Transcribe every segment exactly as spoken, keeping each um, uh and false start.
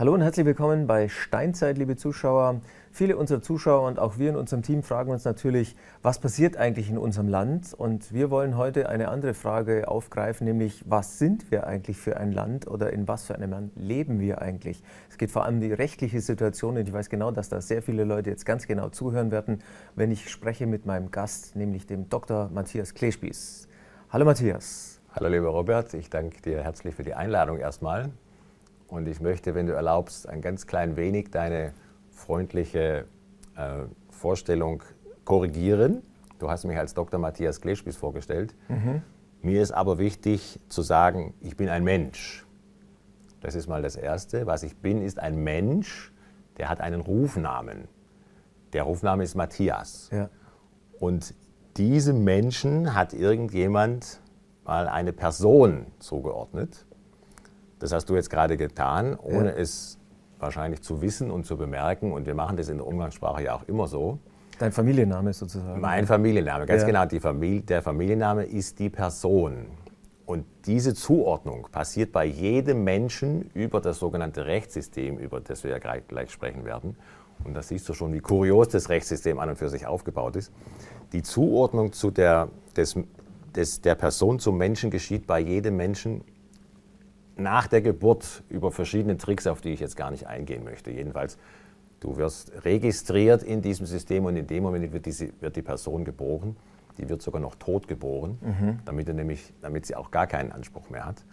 Hallo und herzlich willkommen bei Steinzeit, liebe Zuschauer. Viele unserer Zuschauer und auch wir in unserem Team fragen uns natürlich, was passiert eigentlich in unserem Land? Und wir wollen heute eine andere Frage aufgreifen, nämlich was sind wir eigentlich für ein Land oder in was für einem Land leben wir eigentlich? Es geht vor allem um die rechtliche Situation und ich weiß genau, dass da sehr viele Leute jetzt ganz genau zuhören werden, wenn ich spreche mit meinem Gast, nämlich dem Doktor Matthias Kleespies. Hallo Matthias. Hallo lieber Robert, ich danke dir herzlich für die Einladung erstmal. Und ich möchte, wenn du erlaubst, ein ganz klein wenig deine freundliche äh, Vorstellung korrigieren. Du hast mich als Doktor Matthias Kleespies vorgestellt. Mhm. Mir ist aber wichtig zu sagen, ich bin ein Mensch. Das ist mal das Erste. Was ich bin, ist ein Mensch, der hat einen Rufnamen. Der Rufname ist Matthias. Ja. Und diesem Menschen hat irgendjemand mal eine Person zugeordnet. Das hast du jetzt gerade getan, ohne ja. es wahrscheinlich zu wissen und zu bemerken. Und wir machen das in der Umgangssprache ja auch immer so. Dein Familienname sozusagen. Mein Familienname, ganz ja. genau. Die Familie, der Familienname ist die Person. Und diese Zuordnung passiert bei jedem Menschen über das sogenannte Rechtssystem, über das wir ja gleich, gleich sprechen werden. Und da siehst du schon, wie kurios das Rechtssystem an und für sich aufgebaut ist. Die Zuordnung zu der, des, des, der Person zum Menschen geschieht bei jedem Menschen nach der Geburt über verschiedene Tricks, auf die ich jetzt gar nicht eingehen möchte. Jedenfalls, du wirst registriert in diesem System und in dem Moment wird, diese, wird die Person geboren. Die wird sogar noch tot geboren, mhm. damit, er nämlich, damit sie auch gar keinen Anspruch mehr hat.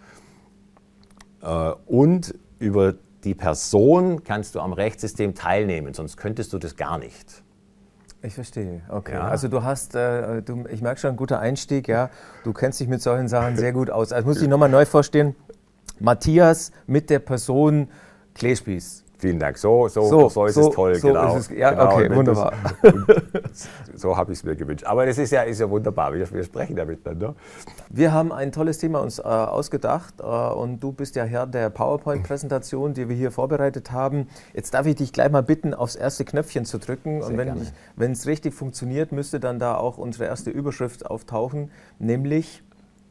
Äh, und über die Person kannst du am Rechtssystem teilnehmen, sonst könntest du das gar nicht. Ich verstehe, okay. Ja. Also du hast, äh, du, ich merke schon, ein guter Einstieg, ja. Du kennst dich mit solchen Sachen sehr gut aus. Also muss ich nochmal neu vorstellen. Matthias mit der Person Kleespies. Vielen Dank. So, so, so, so ist so, es toll, so genau. Ist es, ja, genau. Okay, wunderbar. So habe ich es mir gewünscht. Aber das ist ja, ist ja wunderbar. Wir, wir sprechen da miteinander. Wir haben ein tolles Thema uns äh, ausgedacht äh, und du bist ja Herr der PowerPoint-Präsentation, die wir hier vorbereitet haben. Jetzt darf ich dich gleich mal bitten, aufs erste Knöpfchen zu drücken. Sehr und wenn es richtig funktioniert, müsste dann da auch unsere erste Überschrift auftauchen, nämlich: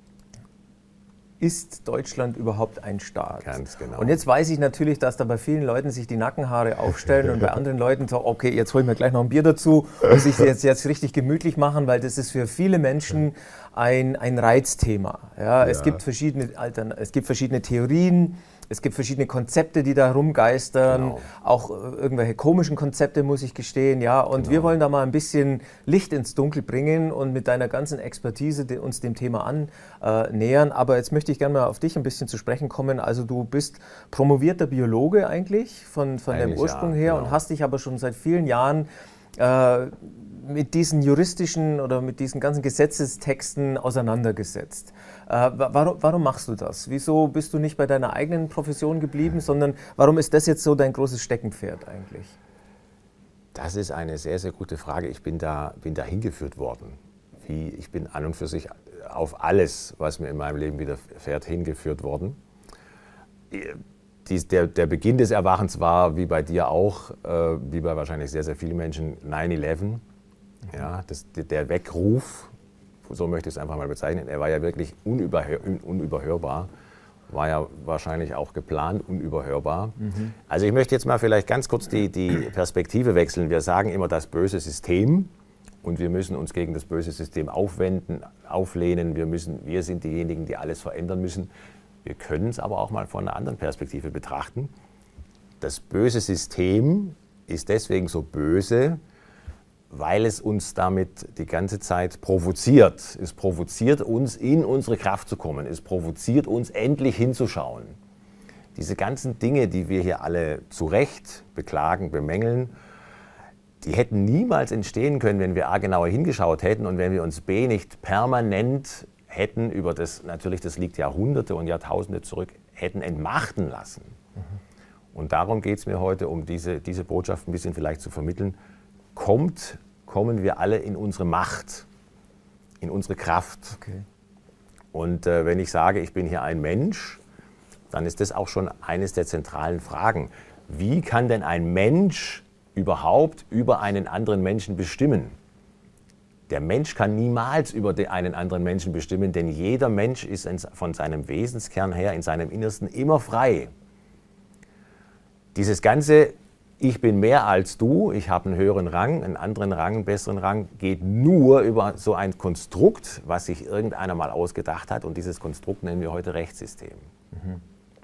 Ist Deutschland überhaupt ein Staat? Ganz genau. Und jetzt weiß ich natürlich, dass da bei vielen Leuten sich die Nackenhaare aufstellen und bei anderen Leuten so, okay, jetzt hole ich mir gleich noch ein Bier dazu und sich jetzt, jetzt richtig gemütlich machen, weil das ist für viele Menschen ein, ein Reizthema. Ja, ja. Es gibt verschiedene Altern, es gibt verschiedene Theorien, es gibt verschiedene Konzepte, die da rumgeistern, genau. Auch irgendwelche komischen Konzepte, muss ich gestehen. Ja, und genau. Wir wollen da mal ein bisschen Licht ins Dunkel bringen und mit deiner ganzen Expertise de, uns dem Thema annähern. Aber jetzt möchte ich gerne mal auf dich ein bisschen zu sprechen kommen. Also du bist promovierter Biologe eigentlich von, von deinem Ursprung ja, her genau. und hast dich aber schon seit vielen Jahren äh, mit diesen juristischen oder mit diesen ganzen Gesetzestexten auseinandergesetzt. Äh, warum, warum machst du das? Wieso bist du nicht bei deiner eigenen Profession geblieben, sondern warum ist das jetzt so dein großes Steckenpferd eigentlich? Das ist eine sehr, sehr gute Frage. Ich bin da, bin da hingeführt worden. Wie, ich bin an und für sich auf alles, was mir in meinem Leben widerfährt, hingeführt worden. Die, der, der Beginn des Erwachens war, wie bei dir auch, äh, wie bei wahrscheinlich sehr, sehr vielen Menschen, neun elf. Ja, das, der Weckruf, so möchte ich es einfach mal bezeichnen, er war ja wirklich unüberhör, unüberhörbar, war ja wahrscheinlich auch geplant unüberhörbar. Mhm. Also ich möchte jetzt mal vielleicht ganz kurz die, die Perspektive wechseln. Wir sagen immer das böse System und wir müssen uns gegen das böse System aufwenden, auflehnen. Wir, müssen, wir sind diejenigen, die alles verändern müssen. Wir können es aber auch mal von einer anderen Perspektive betrachten. Das böse System ist deswegen so böse, weil es uns damit die ganze Zeit provoziert. Es provoziert uns, in unsere Kraft zu kommen. Es provoziert uns, endlich hinzuschauen. Diese ganzen Dinge, die wir hier alle zu Recht beklagen, bemängeln, die hätten niemals entstehen können, wenn wir A, genauer hingeschaut hätten und wenn wir uns B, nicht permanent hätten über das, natürlich das liegt Jahrhunderte und Jahrtausende zurück, hätten entmachten lassen. Mhm. Und darum geht es mir heute, um diese, diese Botschaft ein bisschen vielleicht zu vermitteln. Kommt, kommen wir alle in unsere Macht, in unsere Kraft. Okay. Und äh, wenn ich sage, ich bin hier ein Mensch, dann ist das auch schon eines der zentralen Fragen. Wie kann denn ein Mensch überhaupt über einen anderen Menschen bestimmen? Der Mensch kann niemals über einen anderen Menschen bestimmen, denn jeder Mensch ist von seinem Wesenskern her, in seinem Innersten immer frei. dieses ganze, ich bin mehr als du, ich habe einen höheren Rang, einen anderen Rang, einen besseren Rang, geht nur über so ein Konstrukt, was sich irgendeiner mal ausgedacht hat. Und dieses Konstrukt nennen wir heute Rechtssystem. Mhm.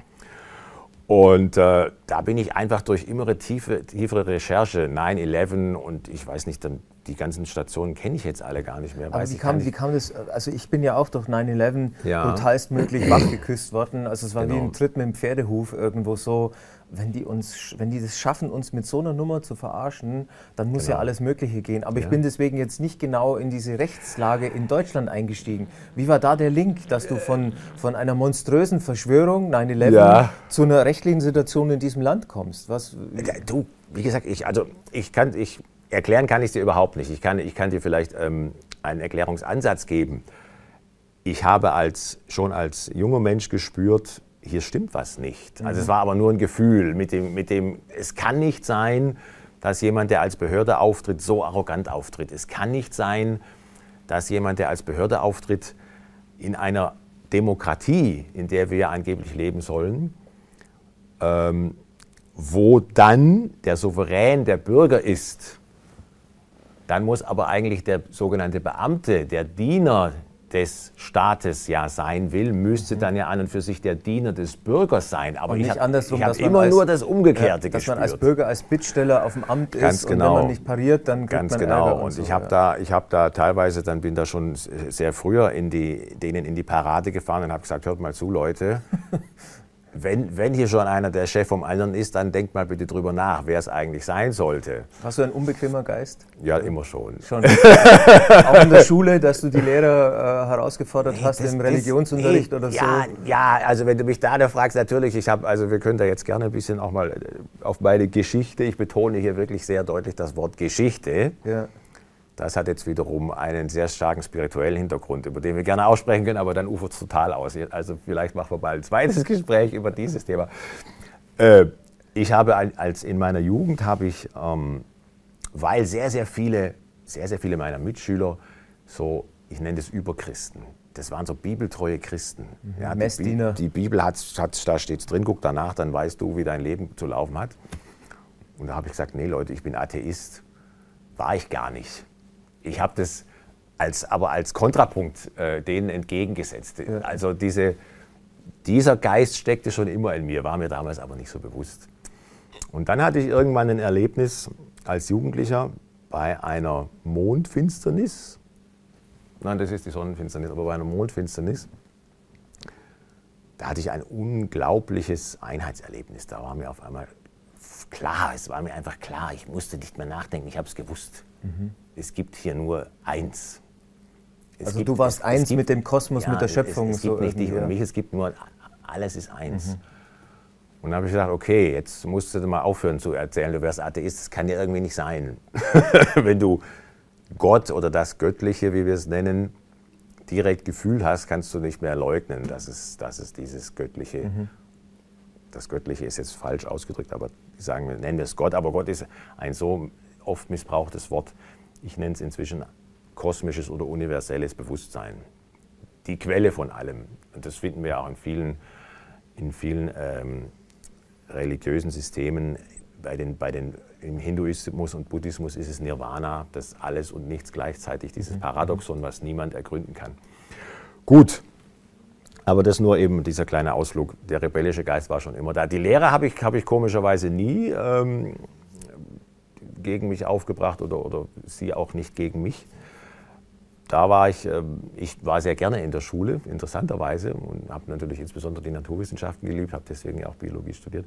Und äh, da bin ich einfach durch immer tiefe, tiefere Recherche, neun elf und ich weiß nicht, dann die ganzen Stationen kenne ich jetzt alle gar nicht mehr. Aber wie kam, wie kam das, also ich bin ja auch durch neun elf ja. brutalstmöglich wachgeküsst worden, also es war genau. wie ein Tritt mit dem Pferdehuf irgendwo so, wenn die uns, wenn die das schaffen, uns mit so einer Nummer zu verarschen, dann muss genau. ja alles Mögliche gehen. Aber ja. ich bin deswegen jetzt nicht genau in diese Rechtslage in Deutschland eingestiegen. Wie war da der Link, dass du von, von einer monströsen Verschwörung, neun elf, ja. zu einer rechtlichen Situation in diesem Land kommst? Was? Du, wie gesagt, ich, also ich kann, ich erklären kann ich dir überhaupt nicht. Ich kann, ich kann dir vielleicht ähm, einen Erklärungsansatz geben. Ich habe als, schon als junger Mensch gespürt, hier stimmt was nicht. Also es war aber nur ein Gefühl mit dem, mit dem, es kann nicht sein, dass jemand, der als Behörde auftritt, so arrogant auftritt. Es kann nicht sein, dass jemand, der als Behörde auftritt, in einer Demokratie, in der wir ja angeblich leben sollen, ähm, wo dann der Souverän der Bürger ist, dann muss aber eigentlich der sogenannte Beamte, der Diener des Staates ja sein will, müsste mhm. dann ja an und für sich der Diener des Bürgers sein. Aber und ich nicht habe hab immer als, nur das Umgekehrte ja, dass gespürt. man als Bürger, als Bittsteller auf dem Amt Ganz ist genau. und wenn man nicht pariert, dann kriegt Ganz man genau. Ärger. Und, und so, ich habe ja. da, ich habe da teilweise, dann bin da schon sehr früher in die, denen in die Parade gefahren und habe gesagt, hört mal zu, Leute, Wenn, wenn hier schon einer der Chef vom anderen ist, dann denkt mal bitte drüber nach, wer es eigentlich sein sollte. Warst du ein unbequemer Geist? Ja, immer schon. schon. Auch in der Schule, dass du die Lehrer äh, herausgefordert nee, hast das, im Religionsunterricht das, nee, oder so? Ja, ja, also wenn du mich da fragst, natürlich, ich habe, also wir können da jetzt gerne ein bisschen auch mal auf meine Geschichte, ich betone hier wirklich sehr deutlich das Wort Geschichte. Ja. Das hat jetzt wiederum einen sehr starken spirituellen Hintergrund, über den wir gerne aussprechen können, aber dann ufert es total aus. Also vielleicht machen wir bald ein zweites Gespräch über dieses Thema. Äh, ich habe als in meiner Jugend habe ich, ähm, weil sehr, sehr viele, sehr, sehr viele meiner Mitschüler so, ich nenne das Überchristen. Das waren so bibeltreue Christen. Mhm. Ja, Messdiener. Die, die Bibel hat, hat da steht es drin, guck danach, dann weißt du, wie dein Leben zu laufen hat. Und da habe ich gesagt, nee Leute, ich bin Atheist. War ich gar nicht. Ich habe das als, aber als Kontrapunkt äh, denen entgegengesetzt. Ja. Also diese, dieser Geist steckte schon immer in mir, war mir damals aber nicht so bewusst. Und dann hatte ich irgendwann ein Erlebnis als Jugendlicher bei einer Mondfinsternis. Nein, das ist die Sonnenfinsternis, aber bei einer Mondfinsternis. Da hatte ich ein unglaubliches Einheitserlebnis. Da war mir auf einmal klar, es war mir einfach klar, ich musste nicht mehr nachdenken, ich habe es gewusst. Mhm. Es gibt hier nur eins. Es also gibt, du warst es, eins es gibt, mit dem Kosmos, ja, mit der Schöpfung. Es, es gibt so nicht dich und mich, es gibt nur, alles ist eins. Mhm. Und dann habe ich gesagt, okay, jetzt musst du mal aufhören zu erzählen, du wärst Atheist, das kann ja irgendwie nicht sein. Wenn du Gott oder das Göttliche, wie wir es nennen, direkt Gefühl hast, kannst du nicht mehr leugnen, dass es, dass es dieses Göttliche, mhm. das Göttliche ist jetzt falsch ausgedrückt, aber die sagen, nennen wir es Gott, aber Gott ist ein so oft missbrauchtes Wort. Ich nenne es inzwischen kosmisches oder universelles Bewusstsein. Die Quelle von allem. Und das finden wir auch in vielen, in vielen ähm, religiösen Systemen. Bei den, bei den, im Hinduismus und Buddhismus ist es Nirvana, das alles und nichts gleichzeitig, dieses Paradoxon, was niemand ergründen kann. Gut, aber das nur eben dieser kleine Ausflug. Der rebellische Geist war schon immer da. Die Lehre habe ich, hab ich komischerweise nie ähm, gegen mich aufgebracht oder, oder sie auch nicht gegen mich. Da war ich, ich war sehr gerne in der Schule, interessanterweise, und habe natürlich insbesondere die Naturwissenschaften geliebt, habe deswegen auch Biologie studiert.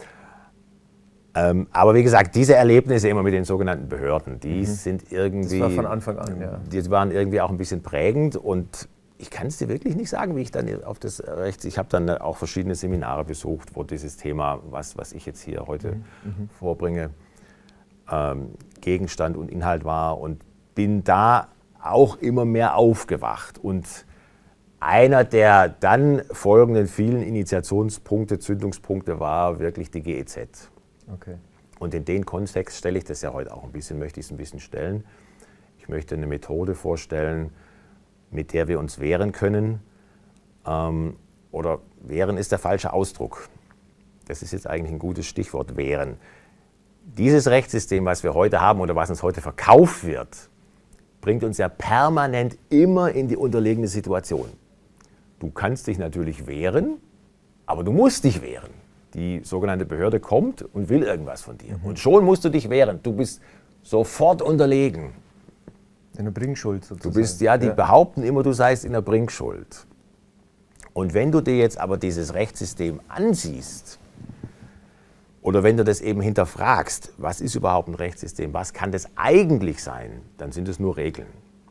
Ähm, aber wie gesagt, diese Erlebnisse immer mit den sogenannten Behörden, die mhm. sind irgendwie... Das war von Anfang an, ja. Die waren irgendwie auch ein bisschen prägend und ich kann es dir wirklich nicht sagen, wie ich dann auf das Recht... Ich habe dann auch verschiedene Seminare besucht, wo dieses Thema, was, was ich jetzt hier heute mhm. vorbringe, ähm, Gegenstand und Inhalt war und bin da auch immer mehr aufgewacht. Und einer der dann folgenden vielen Initiationspunkte, Zündungspunkte war wirklich die G E Z. Okay. Und in den Kontext stelle ich das ja heute auch ein bisschen, möchte ich es ein bisschen stellen. Ich möchte eine Methode vorstellen, mit der wir uns wehren können. Ähm, oder wehren ist der falsche Ausdruck. das ist jetzt eigentlich ein gutes Stichwort, wären, dieses Rechtssystem, was wir heute haben oder was uns heute verkauft wird, bringt uns ja permanent immer in die unterlegene Situation. Du kannst dich natürlich wehren, aber du musst dich wehren. Die sogenannte Behörde kommt und will irgendwas von dir. Mhm. Und schon musst du dich wehren. Du bist sofort unterlegen. In der Bringschuld sozusagen. Du bist, ja, die ja. behaupten immer, du seist in der Bringschuld. Und wenn du dir jetzt aber dieses Rechtssystem ansiehst, oder wenn du das eben hinterfragst, was ist überhaupt ein Rechtssystem, was kann das eigentlich sein, dann sind es nur Regeln.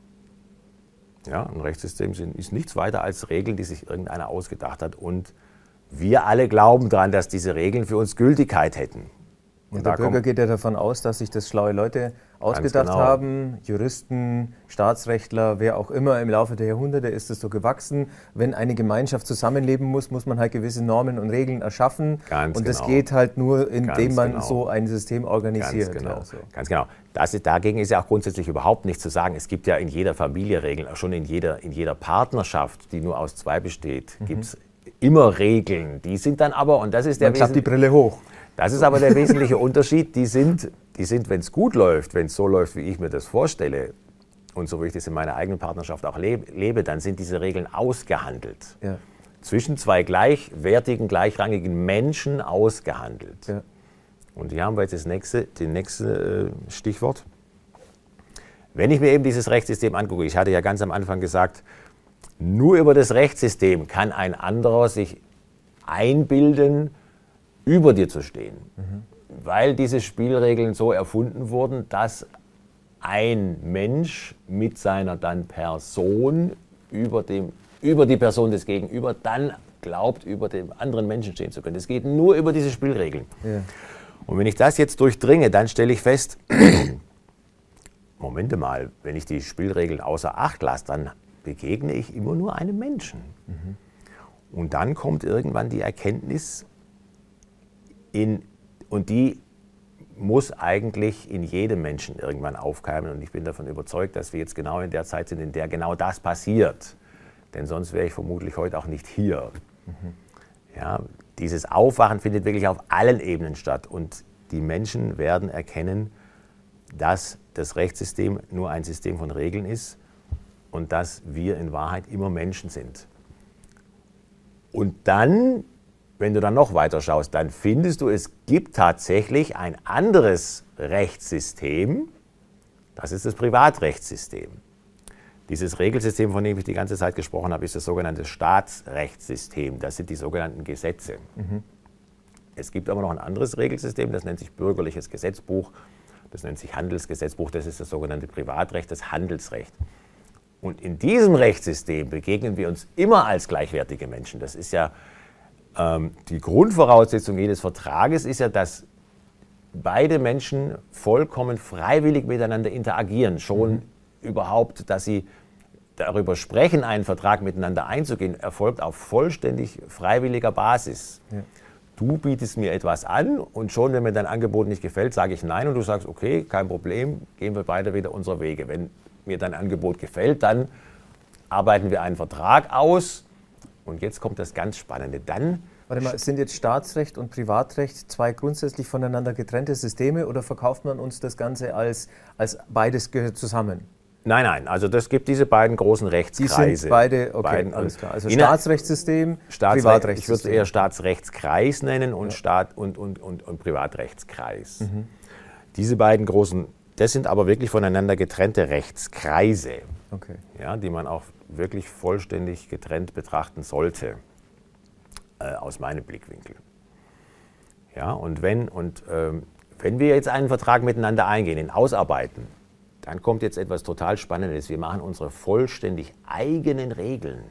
Ja, ein Rechtssystem sind, ist nichts weiter als Regeln, die sich irgendeiner ausgedacht hat. Und wir alle glauben daran, dass diese Regeln für uns Gültigkeit hätten. Und, und der Bürger geht ja davon aus, dass sich das schlaue Leute ausgedacht genau. haben, Juristen, Staatsrechtler, wer auch immer. Im Laufe der Jahrhunderte ist es so gewachsen. Wenn eine Gemeinschaft zusammenleben muss, muss man halt gewisse Normen und Regeln erschaffen. Ganz und das genau. geht halt nur, indem Ganz man genau. so ein System organisiert. Ganz genau. Ja, so. Ganz genau. Das ist, dagegen ist ja auch grundsätzlich überhaupt nichts zu sagen. Es gibt ja in jeder Familie Regeln, auch schon in jeder, in jeder Partnerschaft, die nur aus zwei besteht, mhm. gibt es immer Regeln. Die sind dann aber, und das ist der Man klappt die Brille hoch. Das ist aber der wesentliche Unterschied. Die sind, die sind wenn es gut läuft, wenn es so läuft, wie ich mir das vorstelle, und so wie ich das in meiner eigenen Partnerschaft auch lebe, lebe dann sind diese Regeln ausgehandelt. Ja. Zwischen zwei gleichwertigen, gleichrangigen Menschen ausgehandelt. Ja. Und hier haben wir jetzt das nächste, das nächste äh, Stichwort. Wenn ich mir eben dieses Rechtssystem angucke, ich hatte ja ganz am Anfang gesagt, nur über das Rechtssystem kann ein anderer sich einbilden, über dir zu stehen, mhm. weil diese Spielregeln so erfunden wurden, dass ein Mensch mit seiner dann Person über, dem, über die Person des Gegenüber dann glaubt, über dem anderen Menschen stehen zu können. Es geht nur über diese Spielregeln. Ja. Und wenn ich das jetzt durchdringe, dann stelle ich fest, Momente mal, wenn ich die Spielregeln außer Acht lasse, dann begegne ich immer nur einem Menschen. Mhm. Und dann kommt irgendwann die Erkenntnis, In, und die muss eigentlich in jedem Menschen irgendwann aufkeimen. Und ich bin davon überzeugt, dass wir jetzt genau in der Zeit sind, in der genau das passiert. Denn sonst wäre ich vermutlich heute auch nicht hier. Mhm. Ja, dieses Aufwachen findet wirklich auf allen Ebenen statt. Und die Menschen werden erkennen, dass das Rechtssystem nur ein System von Regeln ist und dass wir in Wahrheit immer Menschen sind. Und dann, wenn du dann noch weiter schaust, dann findest du, es gibt tatsächlich ein anderes Rechtssystem, das ist das Privatrechtssystem. Dieses Regelsystem, von dem ich die ganze Zeit gesprochen habe, ist das sogenannte Staatsrechtssystem, das sind die sogenannten Gesetze. Mhm. Es gibt aber noch ein anderes Regelsystem, das nennt sich bürgerliches Gesetzbuch, das nennt sich Handelsgesetzbuch, das ist das sogenannte Privatrecht, das Handelsrecht. Und in diesem Rechtssystem begegnen wir uns immer als gleichwertige Menschen. Das ist ja die Grundvoraussetzung jedes Vertrages ist ja, dass beide Menschen vollkommen freiwillig miteinander interagieren. Schon mhm. überhaupt, dass sie darüber sprechen, einen Vertrag miteinander einzugehen, erfolgt auf vollständig freiwilliger Basis. Ja. Du bietest mir etwas an und schon, wenn mir dein Angebot nicht gefällt, sage ich nein und du sagst, okay, kein Problem, gehen wir beide wieder unsere Wege. Wenn mir dein Angebot gefällt, dann arbeiten wir einen Vertrag aus. Und jetzt kommt das ganz Spannende. Dann Warte mal, sind jetzt Staatsrecht und Privatrecht zwei grundsätzlich voneinander getrennte Systeme oder verkauft man uns das Ganze als, als beides gehört zusammen? Nein, nein, also das gibt diese beiden großen Rechtskreise. Die sind beide, okay, beiden, alles klar. Also Staatsrechtssystem, Staatsrecht, Privatrechtssystem. Ich würde es eher Staatsrechtskreis nennen und, ja. Staat und, und, und, und Privatrechtskreis. Mhm. Diese beiden großen, das sind aber wirklich voneinander getrennte Rechtskreise, okay. ja, die man auch wirklich vollständig getrennt betrachten sollte, äh, aus meinem Blickwinkel. Ja, und wenn, und, ähm, wenn wir jetzt einen Vertrag miteinander eingehen, ihn ausarbeiten, dann kommt jetzt etwas total Spannendes. Wir machen unsere vollständig eigenen Regeln.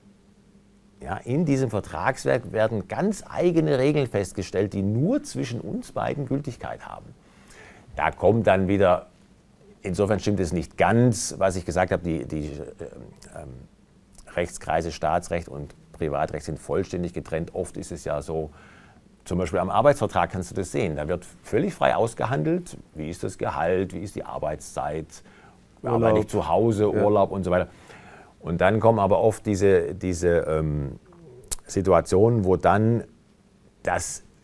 Ja, in diesem Vertragswerk werden ganz eigene Regeln festgestellt, die nur zwischen uns beiden Gültigkeit haben. Da kommt dann wieder, insofern stimmt es nicht ganz, was ich gesagt habe, die, die äh, äh, Rechtskreise Staatsrecht und Privatrecht sind vollständig getrennt. Oft ist es ja so, zum Beispiel am Arbeitsvertrag kannst du das sehen. Da wird völlig frei ausgehandelt, wie ist das Gehalt, wie ist die Arbeitszeit, arbeite ich zu Hause, ja. Urlaub und so weiter. Und dann kommen aber oft diese, diese ähm, Situationen, wo dann das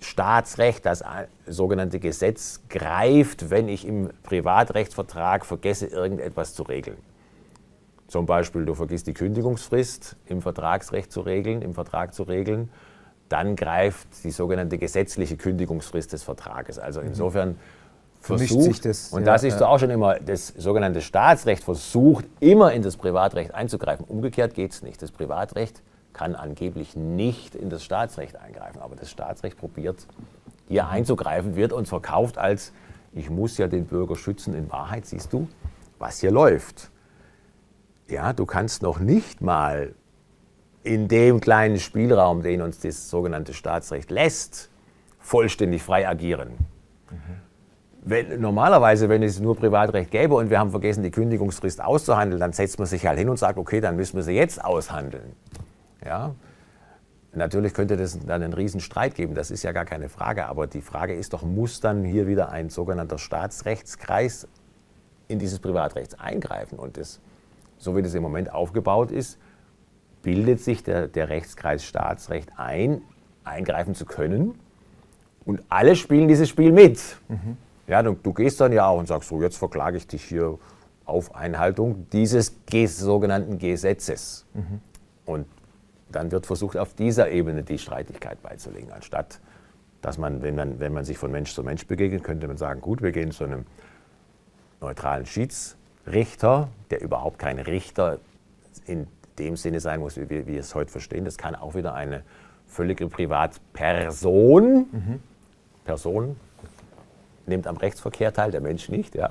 Staatsrecht, das sogenannte Gesetz, greift, wenn ich im Privatrechtsvertrag vergesse, irgendetwas zu regeln. Zum Beispiel, du vergisst die Kündigungsfrist im Vertragsrecht zu regeln, im Vertrag zu regeln, dann greift die sogenannte gesetzliche Kündigungsfrist des Vertrages. Also insofern versucht, sich das, und ja, da siehst ja. du auch schon immer, das sogenannte Staatsrecht versucht immer in das Privatrecht einzugreifen. Umgekehrt geht es nicht. Das Privatrecht kann angeblich nicht in das Staatsrecht eingreifen, aber das Staatsrecht probiert hier einzugreifen, wird uns verkauft als, ich muss ja den Bürger schützen. In Wahrheit siehst du, was hier läuft. Ja, du kannst noch nicht mal in dem kleinen Spielraum, den uns das sogenannte Staatsrecht lässt, vollständig frei agieren. Mhm. Wenn, normalerweise, wenn es nur Privatrecht gäbe und wir haben vergessen, die Kündigungsfrist auszuhandeln, dann setzt man sich halt hin und sagt, okay, dann müssen wir sie jetzt aushandeln. Ja? Natürlich könnte das dann einen riesen Streit geben, das ist ja gar keine Frage, aber die Frage ist doch, muss dann hier wieder ein sogenannter Staatsrechtskreis in dieses Privatrecht eingreifen? Und das, so wie das im Moment aufgebaut ist, bildet sich der, der Rechtskreis Staatsrecht ein, eingreifen zu können, und alle spielen dieses Spiel mit. Mhm. Ja, du, du gehst dann ja auch und sagst so, jetzt verklage ich dich hier auf Einhaltung dieses sogenannten Gesetzes. Mhm. Und dann wird versucht, auf dieser Ebene die Streitigkeit beizulegen, anstatt dass man, wenn man, wenn man sich von Mensch zu Mensch begegnet, könnte man sagen, gut, wir gehen zu einem neutralen Schiedsrichter, der überhaupt kein Richter in dem Sinne sein muss, wie wir, wie wir es heute verstehen. Das kann auch wieder eine völlige Privatperson, mhm. Person, nimmt am Rechtsverkehr teil, der Mensch nicht, ja.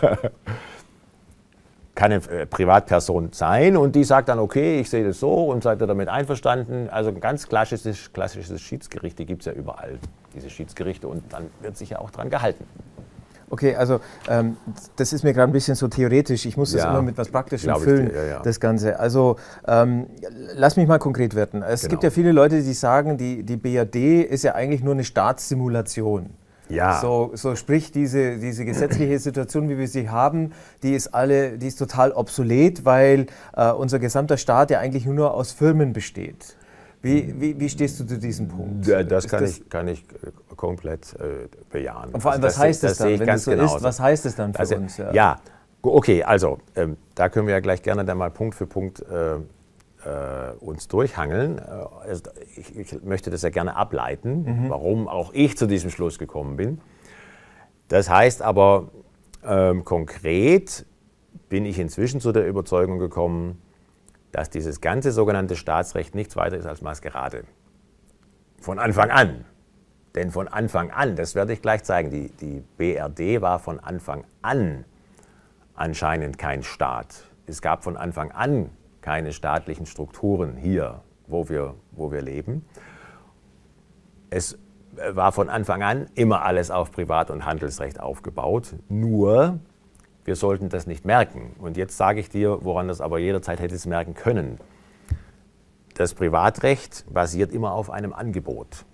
Kann eine äh, Privatperson sein und die sagt dann, okay, ich sehe das so und seid ihr damit einverstanden. Also ein ganz klassisches, klassisches Schiedsgericht, die gibt es ja überall, diese Schiedsgerichte, und dann wird sich ja auch dran gehalten. Okay, also ähm, das ist mir gerade ein bisschen so theoretisch. Ich muss das ja, immer mit was Praktischem füllen, dir, ja, ja. das Ganze. Also ähm, lass mich mal konkret werden. Es genau. gibt ja viele Leute, die sagen, die, die B R D ist ja eigentlich nur eine Staatssimulation. Ja. So, so sprich, diese, diese gesetzliche Situation, wie wir sie haben, die ist, alle, die ist total obsolet, weil äh, unser gesamter Staat ja eigentlich nur aus Firmen besteht. Wie, wie, wie stehst du zu diesem Punkt? Ja, das, kann, das ich, kann ich komplett äh, bejahen. Und vor allem, also was das, heißt das, das dann, wenn es so ist, was heißt es dann für also, uns? Ja, ja, okay, also ähm, da können wir ja gleich gerne dann mal Punkt für Punkt äh, äh, uns durchhangeln. Äh, ich, ich möchte das ja gerne ableiten, mhm. warum auch ich zu diesem Schluss gekommen bin. Das heißt aber, ähm, konkret bin ich inzwischen zu der Überzeugung gekommen, dass dieses ganze sogenannte Staatsrecht nichts weiter ist als Maskerade. Von Anfang an. Denn von Anfang an, das werde ich gleich zeigen, die, die B R D war von Anfang an anscheinend kein Staat. Es gab von Anfang an keine staatlichen Strukturen hier, wo wir, wo wir leben. Es war von Anfang an immer alles auf Privat- und Handelsrecht aufgebaut, nur wir sollten das nicht merken. Und jetzt sage ich dir, woran das aber jederzeit hätte es merken können. Das Privatrecht basiert immer auf einem Angebot.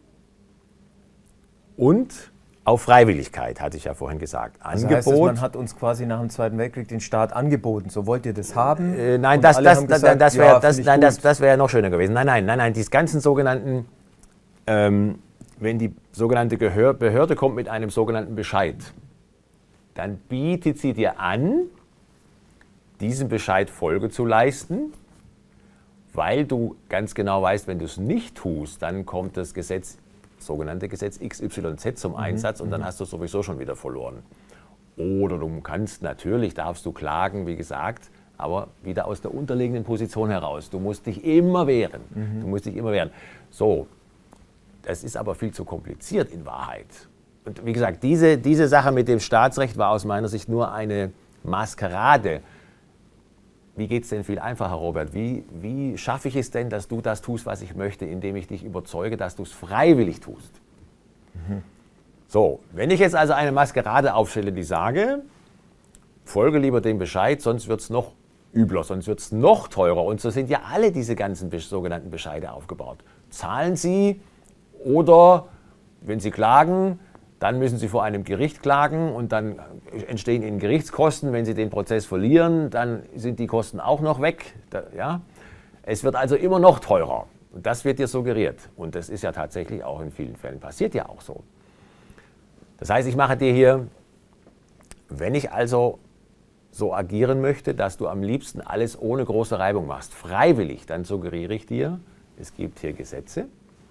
Und auf Freiwilligkeit, hatte ich ja vorhin gesagt. Also Angebot. Heißt das, man hat uns quasi nach dem Zweiten Weltkrieg den Staat angeboten. So wollt ihr das haben? Äh, nein, das, das, gesagt, das wäre ja, das, das, das wär ja noch schöner gewesen. Nein, nein, nein, nein, diese ganzen sogenannten, ähm, wenn die sogenannte Gehör Behörde kommt mit einem sogenannten Bescheid, dann bietet sie dir an, diesem Bescheid Folge zu leisten, weil du ganz genau weißt, wenn du es nicht tust, dann kommt das Gesetz, sogenannte Gesetz X Y Z zum Einsatz, mhm. und dann hast du sowieso schon wieder verloren. Oder du kannst, natürlich darfst du klagen, wie gesagt, aber wieder aus der unterliegenden Position heraus. Du musst dich immer wehren. Mhm. Du musst dich immer wehren. So, das ist aber viel zu kompliziert in Wahrheit. Und wie gesagt, diese, diese Sache mit dem Staatsrecht war aus meiner Sicht nur eine Maskerade. Wie geht es denn viel einfacher, Robert? Wie, wie schaffe ich es denn, dass du das tust, was ich möchte, indem ich dich überzeuge, dass du es freiwillig tust? Mhm. So, wenn ich jetzt also eine Maskerade aufstelle, die sage, folge lieber dem Bescheid, sonst wird es noch übler, sonst wird es noch teurer. Und so sind ja alle diese ganzen sogenannten Bescheide aufgebaut. Zahlen Sie oder, wenn Sie klagen, dann müssen Sie vor einem Gericht klagen und dann entstehen Ihnen Gerichtskosten. Wenn Sie den Prozess verlieren, dann sind die Kosten auch noch weg. Da, ja? Es wird also immer noch teurer. Und das wird dir suggeriert. Und das ist ja tatsächlich auch in vielen Fällen passiert ja auch so. Das heißt, ich mache dir hier, wenn ich also so agieren möchte, dass du am liebsten alles ohne große Reibung machst, freiwillig, dann suggeriere ich dir, es gibt hier Gesetze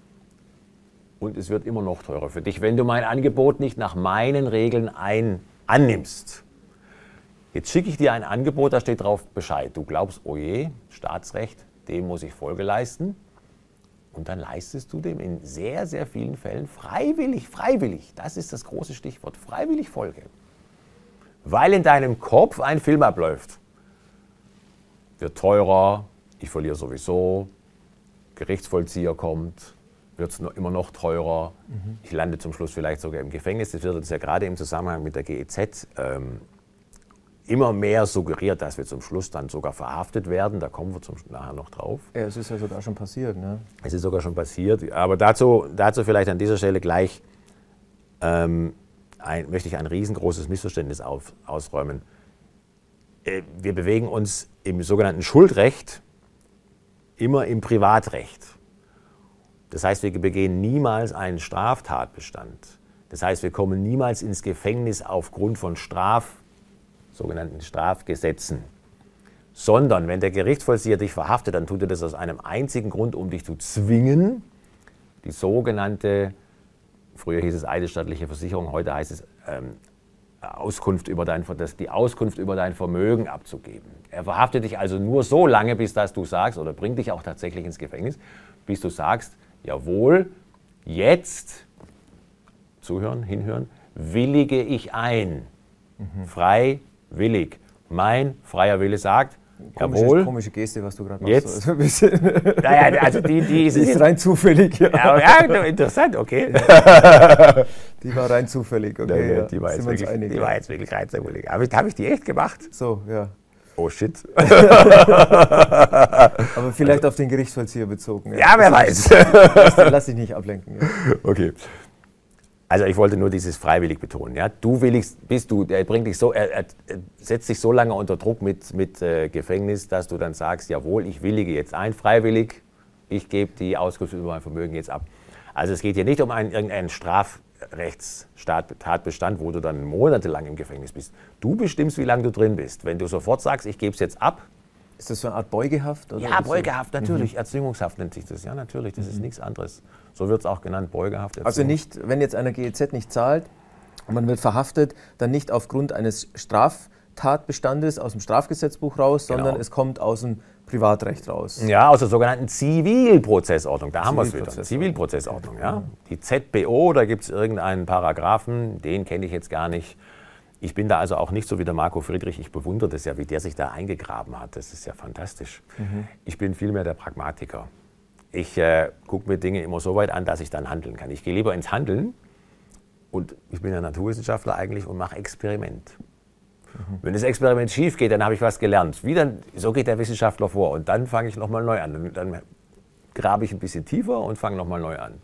und es wird immer noch teurer für dich, wenn du mein Angebot nicht nach meinen Regeln ein annimmst. Jetzt schicke ich dir ein Angebot, da steht drauf Bescheid. Du glaubst, oh je, Staatsrecht, dem muss ich Folge leisten. Und dann leistest du dem in sehr, sehr vielen Fällen freiwillig, freiwillig, das ist das große Stichwort, freiwillig Folge. Weil in deinem Kopf ein Film abläuft. Wird teurer, ich verliere sowieso, Gerichtsvollzieher kommt, wird es immer noch teurer, mhm. ich lande zum Schluss vielleicht sogar im Gefängnis. Das wird uns ja gerade im Zusammenhang mit der G E Z ähm, immer mehr suggeriert, dass wir zum Schluss dann sogar verhaftet werden. Da kommen wir zum, nachher noch drauf. Ja, es ist ja sogar schon passiert. Ne? Es ist sogar schon passiert. Aber dazu, dazu vielleicht an dieser Stelle gleich ähm, ein, möchte ich ein riesengroßes Missverständnis auf, ausräumen. Äh, wir bewegen uns im sogenannten Schuldrecht immer im Privatrecht. Das heißt, wir begehen niemals einen Straftatbestand. Das heißt, wir kommen niemals ins Gefängnis aufgrund von Straf sogenannten Strafgesetzen, sondern wenn der Gerichtsvollzieher dich verhaftet, dann tut er das aus einem einzigen Grund, um dich zu zwingen, die sogenannte, früher hieß es eidesstattliche Versicherung, heute heißt es ähm, Auskunft über dein, das, die Auskunft über dein Vermögen abzugeben. Er verhaftet dich also nur so lange, bis dass du sagst, oder bringt dich auch tatsächlich ins Gefängnis, bis du sagst, jawohl, jetzt, zuhören, hinhören, willige ich ein. Mhm. Freiwillig. Mein freier Wille sagt, komische, jawohl. Komische Geste, was du gerade machst. Jetzt. So ein bisschen. Naja, also die, die ist, die ist rein zufällig. Ja, ja, ja interessant, okay. Die war rein zufällig, okay. Ja, ja. die, war jetzt Sind wir uns wirklich, einig, die ja. war jetzt wirklich rein zufällig. Aber habe ich die echt gemacht? So, ja. Oh shit. Aber vielleicht auf den Gerichtsvollzieher bezogen. Ja, ja wer weiß. Lass, lass dich nicht ablenken. Ja. Okay. Also ich wollte nur dieses freiwillig betonen. Ja? Du willigst, bist du, er bringt dich so, er, er setzt dich so lange unter Druck mit, mit äh, Gefängnis, dass du dann sagst, jawohl, ich willige jetzt ein, freiwillig, ich gebe die Auskunft über mein Vermögen jetzt ab. Also es geht hier nicht um einen, irgendeinen Strafrechtstatbestand, wo du dann monatelang im Gefängnis bist. Du bestimmst, wie lange du drin bist. Wenn du sofort sagst, ich gebe es jetzt ab. Ist das so eine Art Beugehaft? Oder ja, Beugehaft, so? natürlich. Mhm. Erzwingungshaft nennt sich das. Ja, natürlich, das mhm. ist nichts anderes. So wird es auch genannt, Beugehaft. Also nicht, wenn jetzt einer G E Z nicht zahlt und man wird verhaftet, dann nicht aufgrund eines Straftatbestandes aus dem Strafgesetzbuch raus, sondern genau. es kommt aus dem Privatrecht raus. Ja, aus der sogenannten Zivilprozessordnung. Da haben wir es wieder. Zivilprozessordnung, ja. Mhm. Die Z B O, da gibt es irgendeinen Paragraphen, den kenne ich jetzt gar nicht. Ich bin da also auch nicht so wie der Marco Friedrich, ich bewundere das ja, wie der sich da eingegraben hat. Das ist ja fantastisch. Mhm. Ich bin vielmehr der Pragmatiker. Ich äh, gucke mir Dinge immer so weit an, dass ich dann handeln kann. Ich gehe lieber ins Handeln und ich bin ja Naturwissenschaftler eigentlich und mache Experiment. Mhm. Wenn das Experiment schief geht, dann habe ich was gelernt. Wie dann, so geht der Wissenschaftler vor und dann fange ich nochmal neu an. Dann, dann grabe ich ein bisschen tiefer und fange nochmal neu an.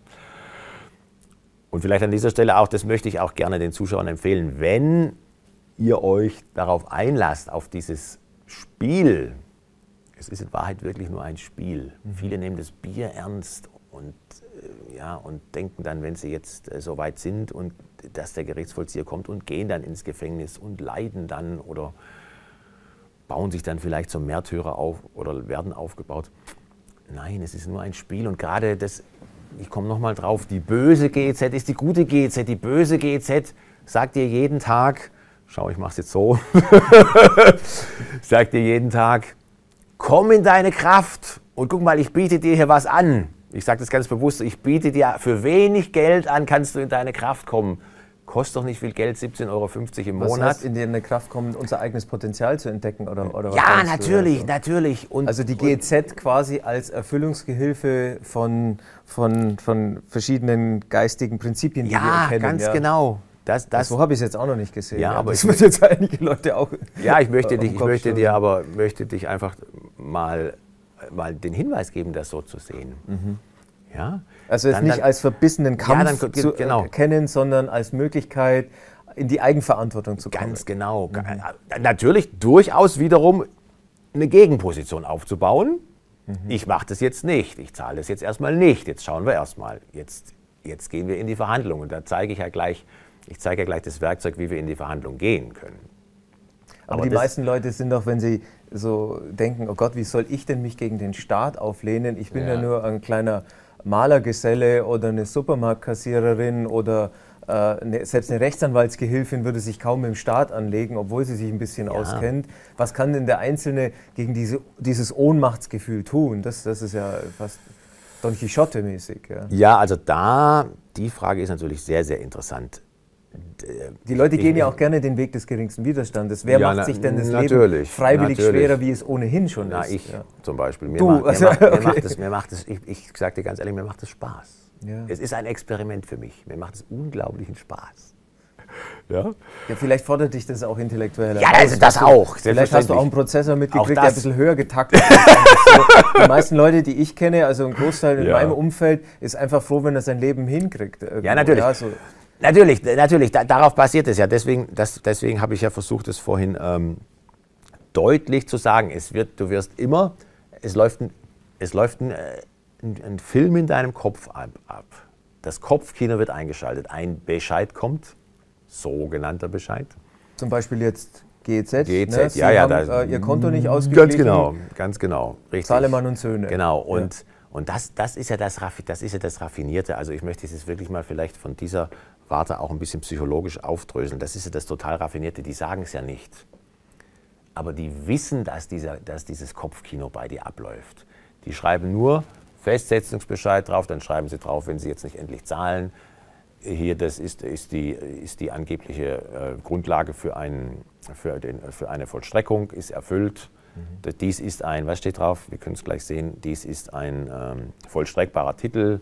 Und vielleicht an dieser Stelle auch, das möchte ich auch gerne den Zuschauern empfehlen, wenn ihr euch darauf einlasst, auf dieses Spiel, es ist in Wahrheit wirklich nur ein Spiel. Mhm. Viele nehmen das Bier ernst und, äh, ja, und denken dann, wenn sie jetzt äh, so weit sind und dass der Gerichtsvollzieher kommt und gehen dann ins Gefängnis und leiden dann oder bauen sich dann vielleicht zum Märtyrer auf oder werden aufgebaut. Nein, es ist nur ein Spiel und gerade das, ich komme nochmal drauf, die böse G E Z ist die gute G E Z. Die böse G E Z sagt dir jeden Tag, schau, ich mach's jetzt so, sagt dir jeden Tag, komm in deine Kraft und guck mal, ich biete dir hier was an. Ich sage das ganz bewusst, ich biete dir für wenig Geld an, kannst du in deine Kraft kommen. Kostet doch nicht viel Geld, siebzehn Euro fünfzig im was Monat. Heißt, in deine Kraft kommen, unser eigenes Potenzial zu entdecken? Oder, oder was ja, natürlich, du? natürlich. Und, also die G E Z quasi als Erfüllungsgehilfe von, von, von verschiedenen geistigen Prinzipien, die ja, wir erkennen. Ganz ja, ganz genau. Das, das, so habe ich es jetzt auch noch nicht gesehen. Ja, ja, aber das wird jetzt einige Leute auch. Ja, ich möchte dich, ich möchte dir aber möchte dich einfach mal, mal den Hinweis geben, das so zu sehen. Mhm. Ja? Also jetzt dann, nicht dann, als verbissenen Kampf ja, dann, zu genau. erkennen, sondern als Möglichkeit, in die Eigenverantwortung zu kommen. Ganz genau. Mhm. Natürlich durchaus wiederum eine Gegenposition aufzubauen. Mhm. Ich mache das jetzt nicht, ich zahle das jetzt erstmal nicht, jetzt schauen wir erstmal, jetzt, jetzt gehen wir in die Verhandlung. Und da zeige ich ja gleich, ich zeige ja gleich das Werkzeug, wie wir in die Verhandlung gehen können. Aber, Aber die meisten Leute sind doch, wenn sie so denken, oh Gott, wie soll ich denn mich gegen den Staat auflehnen? Ich bin ja, ja nur ein kleiner Malergeselle oder eine Supermarktkassiererin oder äh, eine, selbst eine Rechtsanwaltsgehilfin würde sich kaum mit dem Staat anlegen, obwohl sie sich ein bisschen ja. auskennt. Was kann denn der Einzelne gegen diese, dieses Ohnmachtsgefühl tun? Das, das ist ja fast Don Quixote-mäßig. Ja. ja, also da, die Frage ist natürlich sehr, sehr interessant. Die Leute gehen ja auch gerne den Weg des geringsten Widerstandes. Wer ja, macht sich denn das natürlich, Leben freiwillig natürlich. schwerer, wie es ohnehin schon na, ist? Ich ja. zum Beispiel. Mir, du, macht, mir, also, macht, mir okay. macht es, mir macht es, ich, ich sage dir ganz ehrlich, mir macht es Spaß. Ja. Es ist ein Experiment für mich. Mir macht es unglaublichen Spaß. Ja? Ja, vielleicht fordert dich das auch intellektuell. Ja, also das auch. Vielleicht hast du auch einen Prozessor mitgekriegt, der ein bisschen höher getaktet ist. So, die meisten Leute, die ich kenne, also ein Großteil in ja. meinem Umfeld, ist einfach froh, wenn er sein Leben hinkriegt. Irgendwo. Ja, natürlich. Ja, so. Natürlich, natürlich, da, darauf basiert es ja. Deswegen, das, deswegen habe ich ja versucht, es vorhin ähm, deutlich zu sagen. Es wird, du wirst immer, es läuft ein, es läuft ein, ein, ein Film in deinem Kopf ab, ab. Das Kopfkino wird eingeschaltet. Ein Bescheid kommt, sogenannter Bescheid. Zum Beispiel jetzt G E Z. G E Z, ne? Sie ja, ja. haben Da, äh, Ihr Konto nicht ausgeglichen. Ganz genau, ganz genau. Richtig. Zahlemann und Söhne. Genau, und, ja. und das, das, ist ja das, das ist ja das Raffinierte. Also ich möchte es wirklich mal vielleicht von dieser Warte auch ein bisschen psychologisch aufdröseln. Das ist ja das total Raffinierte. Die sagen es ja nicht. Aber die wissen, dass, dieser, dass dieses Kopfkino bei dir abläuft. Die schreiben nur Festsetzungsbescheid drauf, dann schreiben sie drauf, wenn sie jetzt nicht endlich zahlen. Hier, das ist, ist, die, ist die angebliche äh, Grundlage für, ein, für, den, für eine Vollstreckung, ist erfüllt. Mhm. Dies ist ein, was steht drauf? Wir können es gleich sehen. Dies ist ein ähm, vollstreckbarer Titel.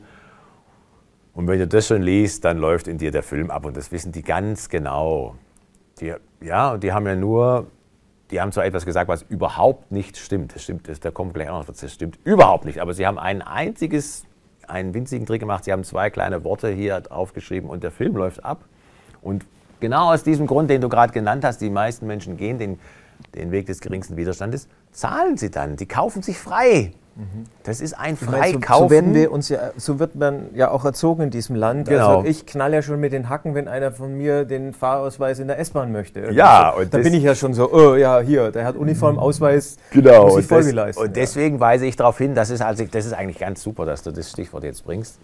Und wenn du das schon liest, dann läuft in dir der Film ab. Und das wissen die ganz genau. Die, ja, und die haben ja nur, die haben zwar etwas gesagt, was überhaupt nicht stimmt. Das stimmt, das, da kommen wir gleich auch noch dazu. Das stimmt überhaupt nicht. Aber sie haben ein einziges, einen winzigen Trick gemacht. Sie haben zwei kleine Worte hier aufgeschrieben und der Film läuft ab. Und genau aus diesem Grund, den du gerade genannt hast, die meisten Menschen gehen den, den Weg des geringsten Widerstandes, zahlen sie dann. Die kaufen sich frei. Das ist ein Freikaufen. So, so, werden wir uns ja, so wird man ja auch erzogen in diesem Land. Genau. Also ich knall ja schon mit den Hacken, wenn einer von mir den Fahrausweis in der S-Bahn möchte. Irgendwie ja, so. und da bin ich ja schon so, oh ja, hier, der hat Uniform, Ausweis, genau, muss ich Folge das, leisten. Und deswegen ja. weise ich darauf hin, das ist, also, das ist eigentlich ganz super, dass du das Stichwort jetzt bringst.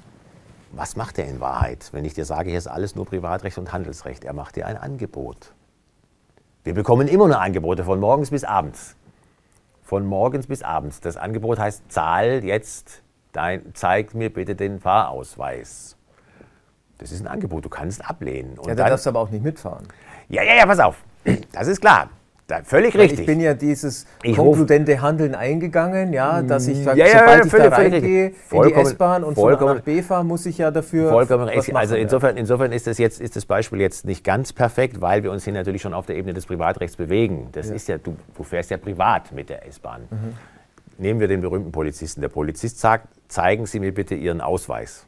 Was macht er in Wahrheit, wenn ich dir sage, hier ist alles nur Privatrecht und Handelsrecht? Er macht dir ein Angebot. Wir bekommen immer nur Angebote von morgens bis abends. Von morgens bis abends. Das Angebot heißt, zahl jetzt, dein, zeig mir bitte den Fahrausweis. Das ist ein Angebot, du kannst ablehnen. Und ja, da darfst du aber auch nicht mitfahren. Ja, ja, ja, pass auf. Das ist klar. Da, völlig Weil richtig. Ich bin ja dieses ich konkludente Handeln eingegangen, ja, dass ich, ja, ja, sobald ja, ich völlig, da reingehe in die S-Bahn und von A nach B fahre, muss ich ja dafür vollkommen was richtig. machen. Also insofern, insofern ist, das jetzt, ist das Beispiel jetzt nicht ganz perfekt, weil wir uns hier natürlich schon auf der Ebene des Privatrechts bewegen. Das ja. ist ja, du, du fährst ja privat mit der S-Bahn. Mhm. Nehmen wir den berühmten Polizisten. Der Polizist sagt, zeigen Sie mir bitte Ihren Ausweis.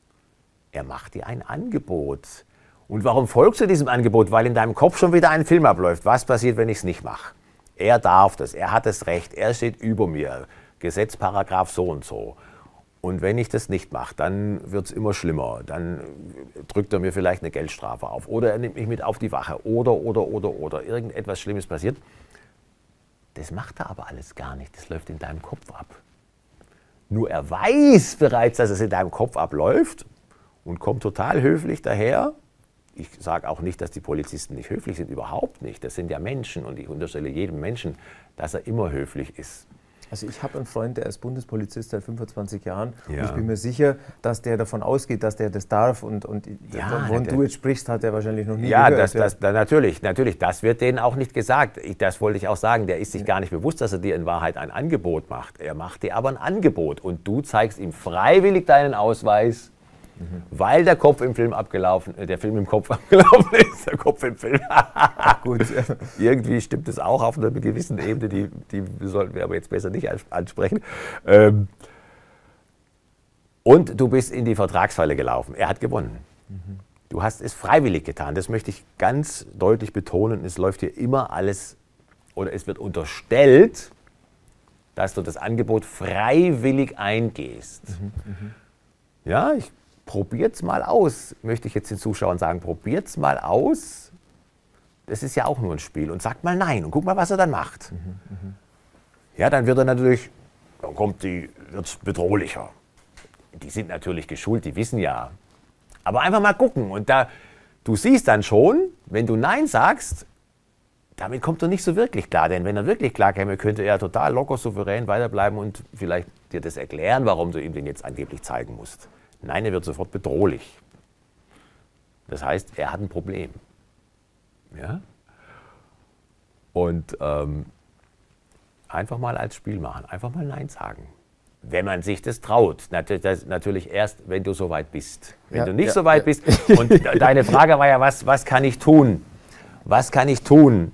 Er macht dir ein Angebot. Und warum folgst du diesem Angebot? Weil in deinem Kopf schon wieder ein Film abläuft. Was passiert, wenn ich es nicht mache? Er darf das, er hat das Recht, er steht über mir. Gesetzparagraf so und so. Und wenn ich das nicht mache, dann wird es immer schlimmer. Dann drückt er mir vielleicht eine Geldstrafe auf. Oder er nimmt mich mit auf die Wache. Oder, oder, oder, oder. Irgendetwas Schlimmes passiert. Das macht er aber alles gar nicht. Das läuft in deinem Kopf ab. Nur er weiß bereits, dass es in deinem Kopf abläuft und kommt total höflich daher. Ich sage auch nicht, dass die Polizisten nicht höflich sind, überhaupt nicht. Das sind ja Menschen und ich unterstelle jedem Menschen, dass er immer höflich ist. Also ich habe einen Freund, der ist Bundespolizist seit fünfundzwanzig Jahren ja. und ich bin mir sicher, dass der davon ausgeht, dass der das darf und, und ja, wovon du jetzt sprichst, hat er wahrscheinlich noch nie ja, gehört. Das, das, ja, natürlich, natürlich, das wird denen auch nicht gesagt. Ich, das wollte ich auch sagen, der ist sich gar nicht bewusst, dass er dir in Wahrheit ein Angebot macht. Er macht dir aber ein Angebot und du zeigst ihm freiwillig deinen Ausweis, mhm. weil der Kopf im Film abgelaufen, äh, der Film im Kopf abgelaufen ist, der Kopf im Film. Gut, irgendwie stimmt es auch auf einer gewissen Ebene, die, die sollten wir aber jetzt besser nicht ansprechen. Ähm, und du bist in die Vertragsfalle gelaufen. Er hat gewonnen. Mhm. Du hast es freiwillig getan. Das möchte ich ganz deutlich betonen. Es läuft hier immer alles, oder es wird unterstellt, dass du das Angebot freiwillig eingehst. Mhm, mh. Ja, ich probiert's mal aus, möchte ich jetzt den Zuschauern sagen, probiert's mal aus. Das ist ja auch nur ein Spiel und sagt mal nein und guck mal, was er dann macht. Mhm, mh. Ja, dann wird er natürlich, dann kommt die, wird's bedrohlicher. Die sind natürlich geschult, die wissen ja. Aber einfach mal gucken und da, du siehst dann schon, wenn du nein sagst, damit kommt er nicht so wirklich klar, denn wenn er wirklich klar käme, könnte er total locker, souverän weiterbleiben und vielleicht dir das erklären, warum du ihm den jetzt angeblich zeigen musst. Nein, er wird sofort bedrohlich. Das heißt, er hat ein Problem. Ja? Und ähm, einfach mal als Spiel machen, einfach mal Nein sagen. Wenn man sich das traut. Natürlich, das, natürlich erst, wenn du so weit bist. Wenn ja, du nicht ja, so weit ja. bist. Und deine Frage war ja, was, was kann ich tun? Was kann ich tun?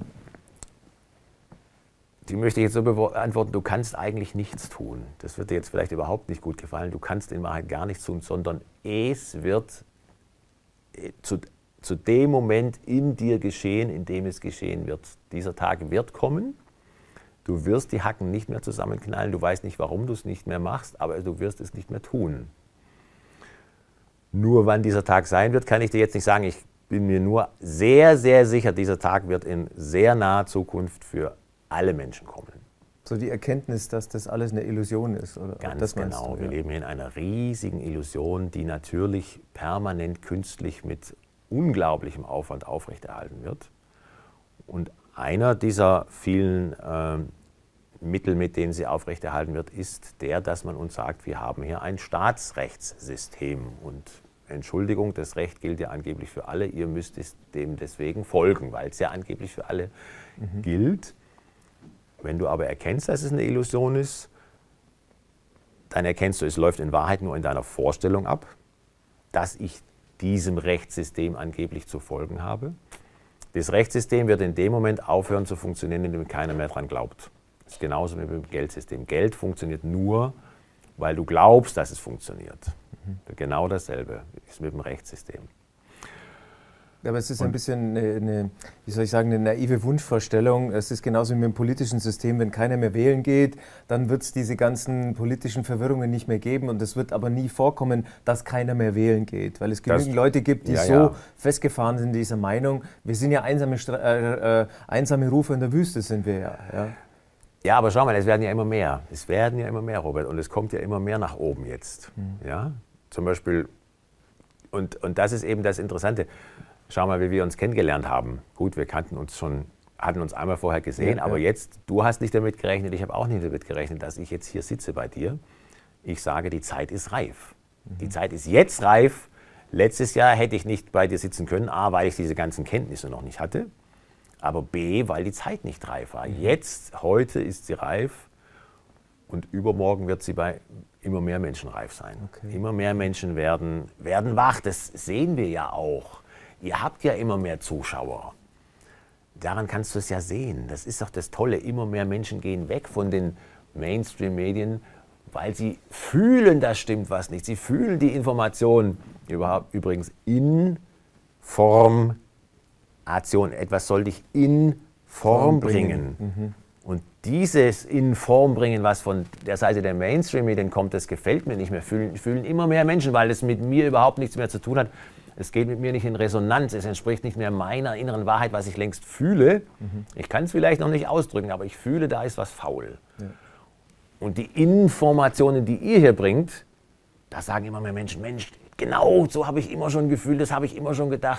Die möchte ich jetzt so beantworten, du kannst eigentlich nichts tun. Das wird dir jetzt vielleicht überhaupt nicht gut gefallen. Du kannst in Wahrheit gar nichts tun, sondern es wird zu, zu dem Moment in dir geschehen, in dem es geschehen wird. Dieser Tag wird kommen. Du wirst die Hacken nicht mehr zusammenknallen. Du weißt nicht, warum du es nicht mehr machst, aber du wirst es nicht mehr tun. Nur wann dieser Tag sein wird, kann ich dir jetzt nicht sagen. Ich bin mir nur sehr, sehr sicher, dieser Tag wird in sehr naher Zukunft für alle Menschen kommen. So die Erkenntnis, dass das alles eine Illusion ist? Oder? Ganz das genau. Du, ja. Wir leben hier in einer riesigen Illusion, die natürlich permanent künstlich mit unglaublichem Aufwand aufrechterhalten wird. Und einer dieser vielen äh, Mittel, mit denen sie aufrechterhalten wird, ist der, dass man uns sagt, wir haben hier ein Staatsrechtssystem. Und Entschuldigung, das Recht gilt ja angeblich für alle, ihr müsst es dem deswegen folgen, weil es ja angeblich für alle mhm. gilt. Wenn du aber erkennst, dass es eine Illusion ist, dann erkennst du, es läuft in Wahrheit nur in deiner Vorstellung ab, dass ich diesem Rechtssystem angeblich zu folgen habe. Das Rechtssystem wird in dem Moment aufhören zu funktionieren, in dem keiner mehr dran glaubt. Das ist genauso wie mit dem Geldsystem. Geld funktioniert nur, weil du glaubst, dass es funktioniert. Mhm. Genau dasselbe ist mit dem Rechtssystem. Aber es ist ein bisschen eine, eine, wie soll ich sagen, eine naive Wunschvorstellung. Es ist genauso wie mit dem politischen System, wenn keiner mehr wählen geht, dann wird es diese ganzen politischen Verwirrungen nicht mehr geben und es wird aber nie vorkommen, dass keiner mehr wählen geht, weil es genügend das, Leute gibt, die ja, so ja. festgefahren sind in dieser Meinung. Wir sind ja einsame, äh, äh, einsame Rufe in der Wüste, sind wir ja, ja. Ja, aber schau mal, es werden ja immer mehr. Es werden ja immer mehr, Robert, und es kommt ja immer mehr nach oben jetzt. Mhm. Ja? Zum Beispiel, und, und das ist eben das Interessante. Schau mal, wie wir uns kennengelernt haben. Gut, wir kannten uns schon, hatten uns einmal vorher gesehen, ja, aber ja. jetzt, du hast nicht damit gerechnet, ich habe auch nicht damit gerechnet, dass ich jetzt hier sitze bei dir. Ich sage, die Zeit ist reif. Mhm. Die Zeit ist jetzt reif. Letztes Jahr hätte ich nicht bei dir sitzen können, A, weil ich diese ganzen Kenntnisse noch nicht hatte, aber B, weil die Zeit nicht reif war. Mhm. Jetzt, heute ist sie reif und übermorgen wird sie bei immer mehr Menschen reif sein. Okay. Immer mehr Menschen werden, werden wach, das sehen wir ja auch. Ihr habt ja immer mehr Zuschauer. Daran kannst du es ja sehen. Das ist doch das Tolle. Immer mehr Menschen gehen weg von den Mainstream-Medien, weil sie fühlen, da stimmt was nicht. Sie fühlen die Information, überhaupt übrigens Information. Etwas soll dich in Form bringen. Mhm. Und dieses in Form bringen, was von der Seite der Mainstream-Medien kommt, das gefällt mir nicht mehr. Fühlen, fühlen immer mehr Menschen, weil es mit mir überhaupt nichts mehr zu tun hat. Es geht mit mir nicht in Resonanz, es entspricht nicht mehr meiner inneren Wahrheit, was ich längst fühle. Mhm. Ich kann es vielleicht noch nicht ausdrücken, aber ich fühle, da ist was faul. Ja. Und die Informationen, die ihr hier bringt, da sagen immer mehr Menschen, Mensch, genau so habe ich immer schon gefühlt, das habe ich immer schon gedacht.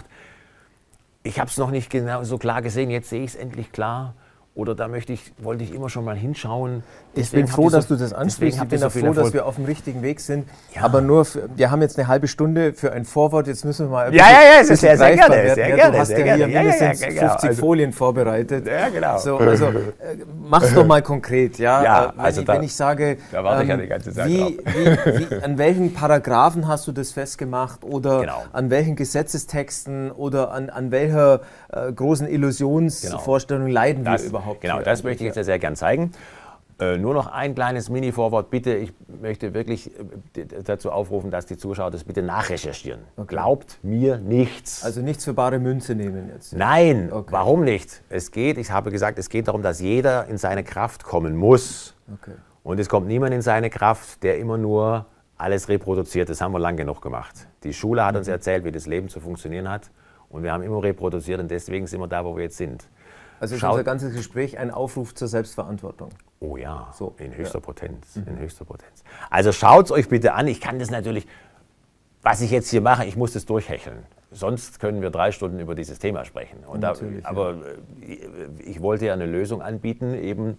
Ich habe es noch nicht genau so klar gesehen, jetzt sehe ich es endlich klar. Oder da möchte ich, wollte ich immer schon mal hinschauen. Ich bin froh, dass du das ansprichst. Ich bin auch froh, dass wir auf dem richtigen Weg sind. Ja. Aber nur, für, wir haben jetzt eine halbe Stunde für ein Vorwort. Jetzt müssen wir mal ein bisschen, ja, ja, ja, es ist sehr, sehr gerne, sehr ja, gerne. Du hast ja gerne. hier ja, mindestens ja, ja, fünfzig also, Folien vorbereitet. Ja, genau. So, also, äh, mach's doch mal konkret. Ja, ja äh, wenn, also ich, da, wenn ich sage, da warte ähm, ich ja die ganze Zeit wie, drauf. wie, wie, an welchen Paragraphen hast du das festgemacht? Oder genau. an welchen Gesetzestexten? Oder an, an welcher äh, großen Illusionsvorstellung genau. leiden das, wir überhaupt? Genau, das möchte ich jetzt sehr gern zeigen. Äh, nur noch ein kleines Mini-Vorwort, bitte. Ich möchte wirklich äh, dazu aufrufen, dass die Zuschauer das bitte nachrecherchieren. Okay. Glaubt mir nichts. Also nichts für bare Münze nehmen jetzt. Nein, okay. Warum nicht? Es geht, ich habe gesagt, es geht darum, dass jeder in seine Kraft kommen muss. Okay. Und es kommt niemand in seine Kraft, der immer nur alles reproduziert. Das haben wir lang genug gemacht. Die Schule hat uns erzählt, wie das Leben zu funktionieren hat. Und wir haben immer reproduziert und deswegen sind wir da, wo wir jetzt sind. Also ist unser ganzes Gespräch ein Aufruf zur Selbstverantwortung. Oh ja, so, in höchster ja. Potenz, in höchster Potenz. Also schaut es euch bitte an. Ich kann das natürlich, was ich jetzt hier mache, ich muss das durchhecheln. Sonst können wir drei Stunden über dieses Thema sprechen. Und da, aber ja. ich wollte ja eine Lösung anbieten, eben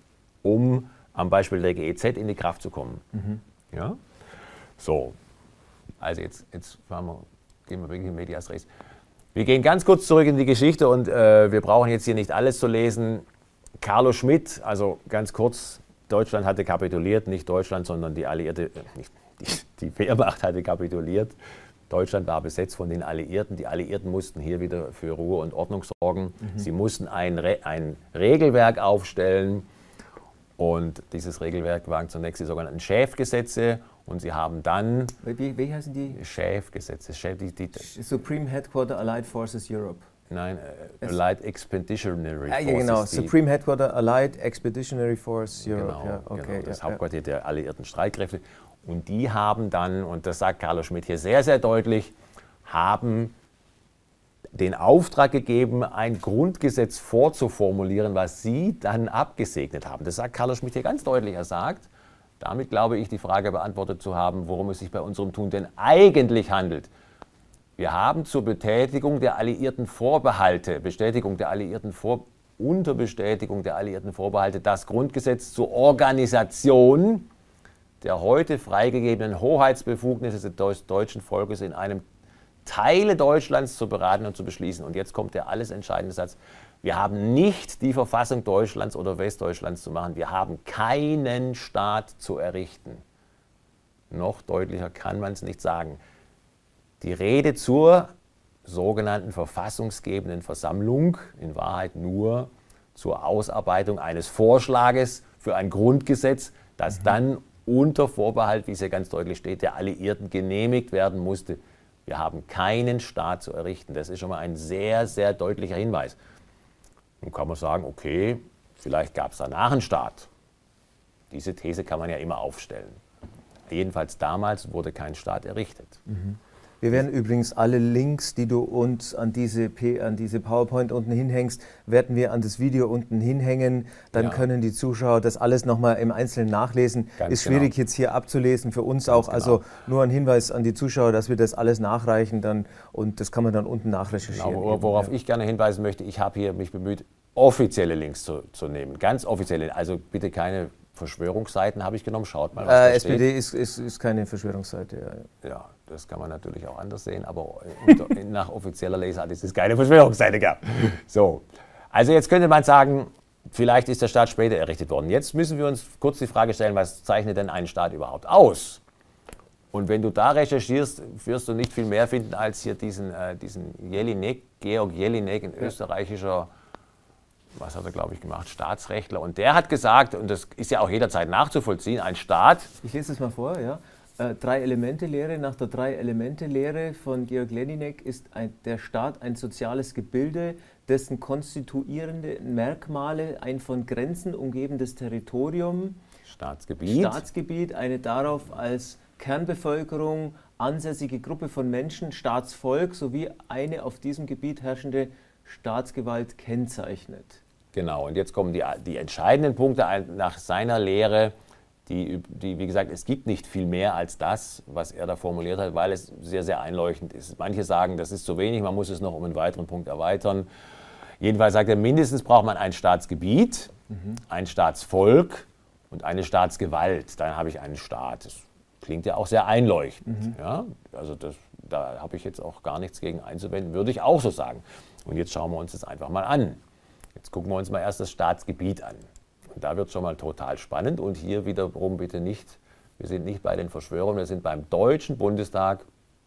um am Beispiel der G E Z in die Kraft zu kommen. Mhm. Ja? So, also jetzt, jetzt fahren wir, gehen wir wirklich in Medias Res. Wir gehen ganz kurz zurück in die Geschichte und äh, wir brauchen jetzt hier nicht alles zu lesen. Carlo Schmitt, also ganz kurz, Deutschland hatte kapituliert, nicht Deutschland, sondern die Alliierte, äh, nicht, die, die Wehrmacht hatte kapituliert. Deutschland war besetzt von den Alliierten. Die Alliierten mussten hier wieder für Ruhe und Ordnung sorgen. Mhm. Sie mussten ein, Re ein Regelwerk aufstellen. Und dieses Regelwerk waren zunächst die sogenannten Schäfgesetze. Und sie haben dann... Wie, wie heißen die? Schäfgesetze. Schäf, die, die, Supreme Headquarter Allied Forces Europe. Nein, uh, Allied Expeditionary Forces. Ja, genau, Supreme Headquarter Allied Expeditionary Force Europe. Genau, ja, okay, genau das ja, Hauptquartier ja. der alliierten Streitkräfte. Und die haben dann, und das sagt Carlo Schmitt hier sehr, sehr deutlich, haben den Auftrag gegeben, ein Grundgesetz vorzuformulieren, was sie dann abgesegnet haben. Das sagt Carlo Schmitt hier ganz deutlich. Er sagt, damit glaube ich, die Frage beantwortet zu haben, worum es sich bei unserem Tun denn eigentlich handelt. Wir haben zur Betätigung der alliierten Vorbehalte, Bestätigung der alliierten Vor unter Bestätigung der alliierten Vorbehalte das Grundgesetz zur Organisation der heute freigegebenen Hoheitsbefugnisse des deutschen Volkes in einem Teile Deutschlands zu beraten und zu beschließen. Und jetzt kommt der alles entscheidende Satz. Wir haben nicht die Verfassung Deutschlands oder Westdeutschlands zu machen. Wir haben keinen Staat zu errichten. Noch deutlicher kann man es nicht sagen. Die Rede zur sogenannten verfassungsgebenden Versammlung, in Wahrheit nur zur Ausarbeitung eines Vorschlages für ein Grundgesetz, das mhm. dann unter Vorbehalt, wie es ja ganz deutlich steht, der Alliierten genehmigt werden musste. Wir haben keinen Staat zu errichten. Das ist schon mal ein sehr, sehr deutlicher Hinweis. Nun kann man sagen, okay, vielleicht gab es danach einen Staat. Diese These kann man ja immer aufstellen. Jedenfalls damals wurde kein Staat errichtet. Mhm. Wir werden übrigens alle Links, die du uns an diese, P an diese PowerPoint unten hinhängst, werden wir an das Video unten hinhängen. Dann ja. können die Zuschauer das alles nochmal im Einzelnen nachlesen. Ganz ist schwierig genau. jetzt hier abzulesen, für uns Ganz auch. Genau. Also nur ein Hinweis an die Zuschauer, dass wir das alles nachreichen dann und das kann man dann unten nachrecherchieren. Genau, worauf eben, ja. ich gerne hinweisen möchte, ich habe hier mich bemüht, offizielle Links zu, zu nehmen. Ganz offizielle, also bitte keine Verschwörungsseiten habe ich genommen. Schaut mal, was äh, da S P D steht. Ist, ist, ist keine Verschwörungsseite. Ja, ja, das kann man natürlich auch anders sehen, aber unter, nach offizieller Lesart ist es keine Verschwörungsseite gab. So, also jetzt könnte man sagen, vielleicht ist der Staat später errichtet worden. Jetzt müssen wir uns kurz die Frage stellen, was zeichnet denn einen Staat überhaupt aus? Und wenn du da recherchierst, wirst du nicht viel mehr finden als hier diesen, äh, diesen Jelinek, Georg Jelinek, ein österreichischer, was hat er, glaube ich, gemacht, Staatsrechtler. Und der hat gesagt, und das ist ja auch jederzeit nachzuvollziehen, ein Staat... Ich lese es mal vor, ja. Äh, Drei-Elemente-Lehre. Nach der Drei-Elemente-Lehre von Georg Jelinek ist ein, der Staat ein soziales Gebilde, dessen konstituierende Merkmale ein von Grenzen umgebendes Territorium, Staatsgebiet, Staatsgebiet, eine darauf als Kernbevölkerung ansässige Gruppe von Menschen, Staatsvolk sowie eine auf diesem Gebiet herrschende Staatsgewalt kennzeichnet. Genau, und jetzt kommen die, die entscheidenden Punkte nach seiner Lehre, die, die, wie gesagt, es gibt nicht viel mehr als das, was er da formuliert hat, weil es sehr, sehr einleuchtend ist. Manche sagen, das ist zu wenig, man muss es noch um einen weiteren Punkt erweitern. Jedenfalls sagt er, mindestens braucht man ein Staatsgebiet, mhm. ein Staatsvolk und eine Staatsgewalt. Dann habe ich einen Staat. Das klingt ja auch sehr einleuchtend. Mhm. Ja? Also das, da habe ich jetzt auch gar nichts gegen einzuwenden, würde ich auch so sagen. Und jetzt schauen wir uns das einfach mal an. Jetzt gucken wir uns mal erst das Staatsgebiet an. Und da wird es schon mal total spannend. Und hier wiederum bitte nicht, wir sind nicht bei den Verschwörern, wir sind beim Deutschen Bundestag.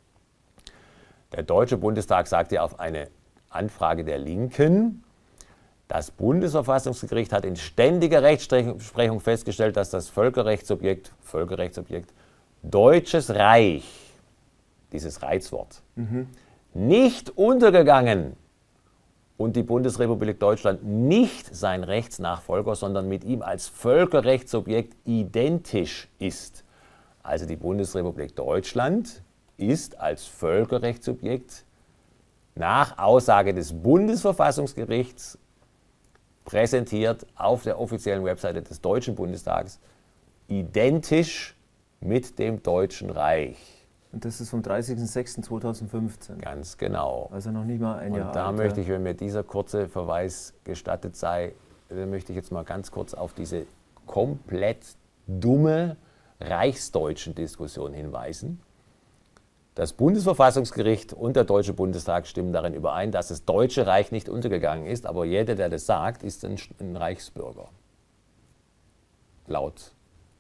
Der Deutsche Bundestag sagt ja auf eine Anfrage der Linken, das Bundesverfassungsgericht hat in ständiger Rechtsprechung festgestellt, dass das Völkerrechtsobjekt, Völkerrechtsobjekt Deutsches Reich, dieses Reizwort, mhm. nicht untergegangen und die Bundesrepublik Deutschland nicht sein Rechtsnachfolger, sondern mit ihm als Völkerrechtssubjekt identisch ist. Also die Bundesrepublik Deutschland ist als Völkerrechtssubjekt nach Aussage des Bundesverfassungsgerichts präsentiert auf der offiziellen Webseite des Deutschen Bundestags identisch mit dem Deutschen Reich. Und das ist vom dreißigsten sechsten zweitausendfünfzehn. Ganz genau. Also noch nicht mal ein Und Jahr alt. da möchte ich, wenn mir dieser kurze Verweis gestattet sei, dann möchte ich jetzt mal ganz kurz auf diese komplett dumme reichsdeutschen Diskussion hinweisen. Das Bundesverfassungsgericht und der Deutsche Bundestag stimmen darin überein, dass das Deutsche Reich nicht untergegangen ist, aber jeder, der das sagt, ist ein, ein Reichsbürger. Laut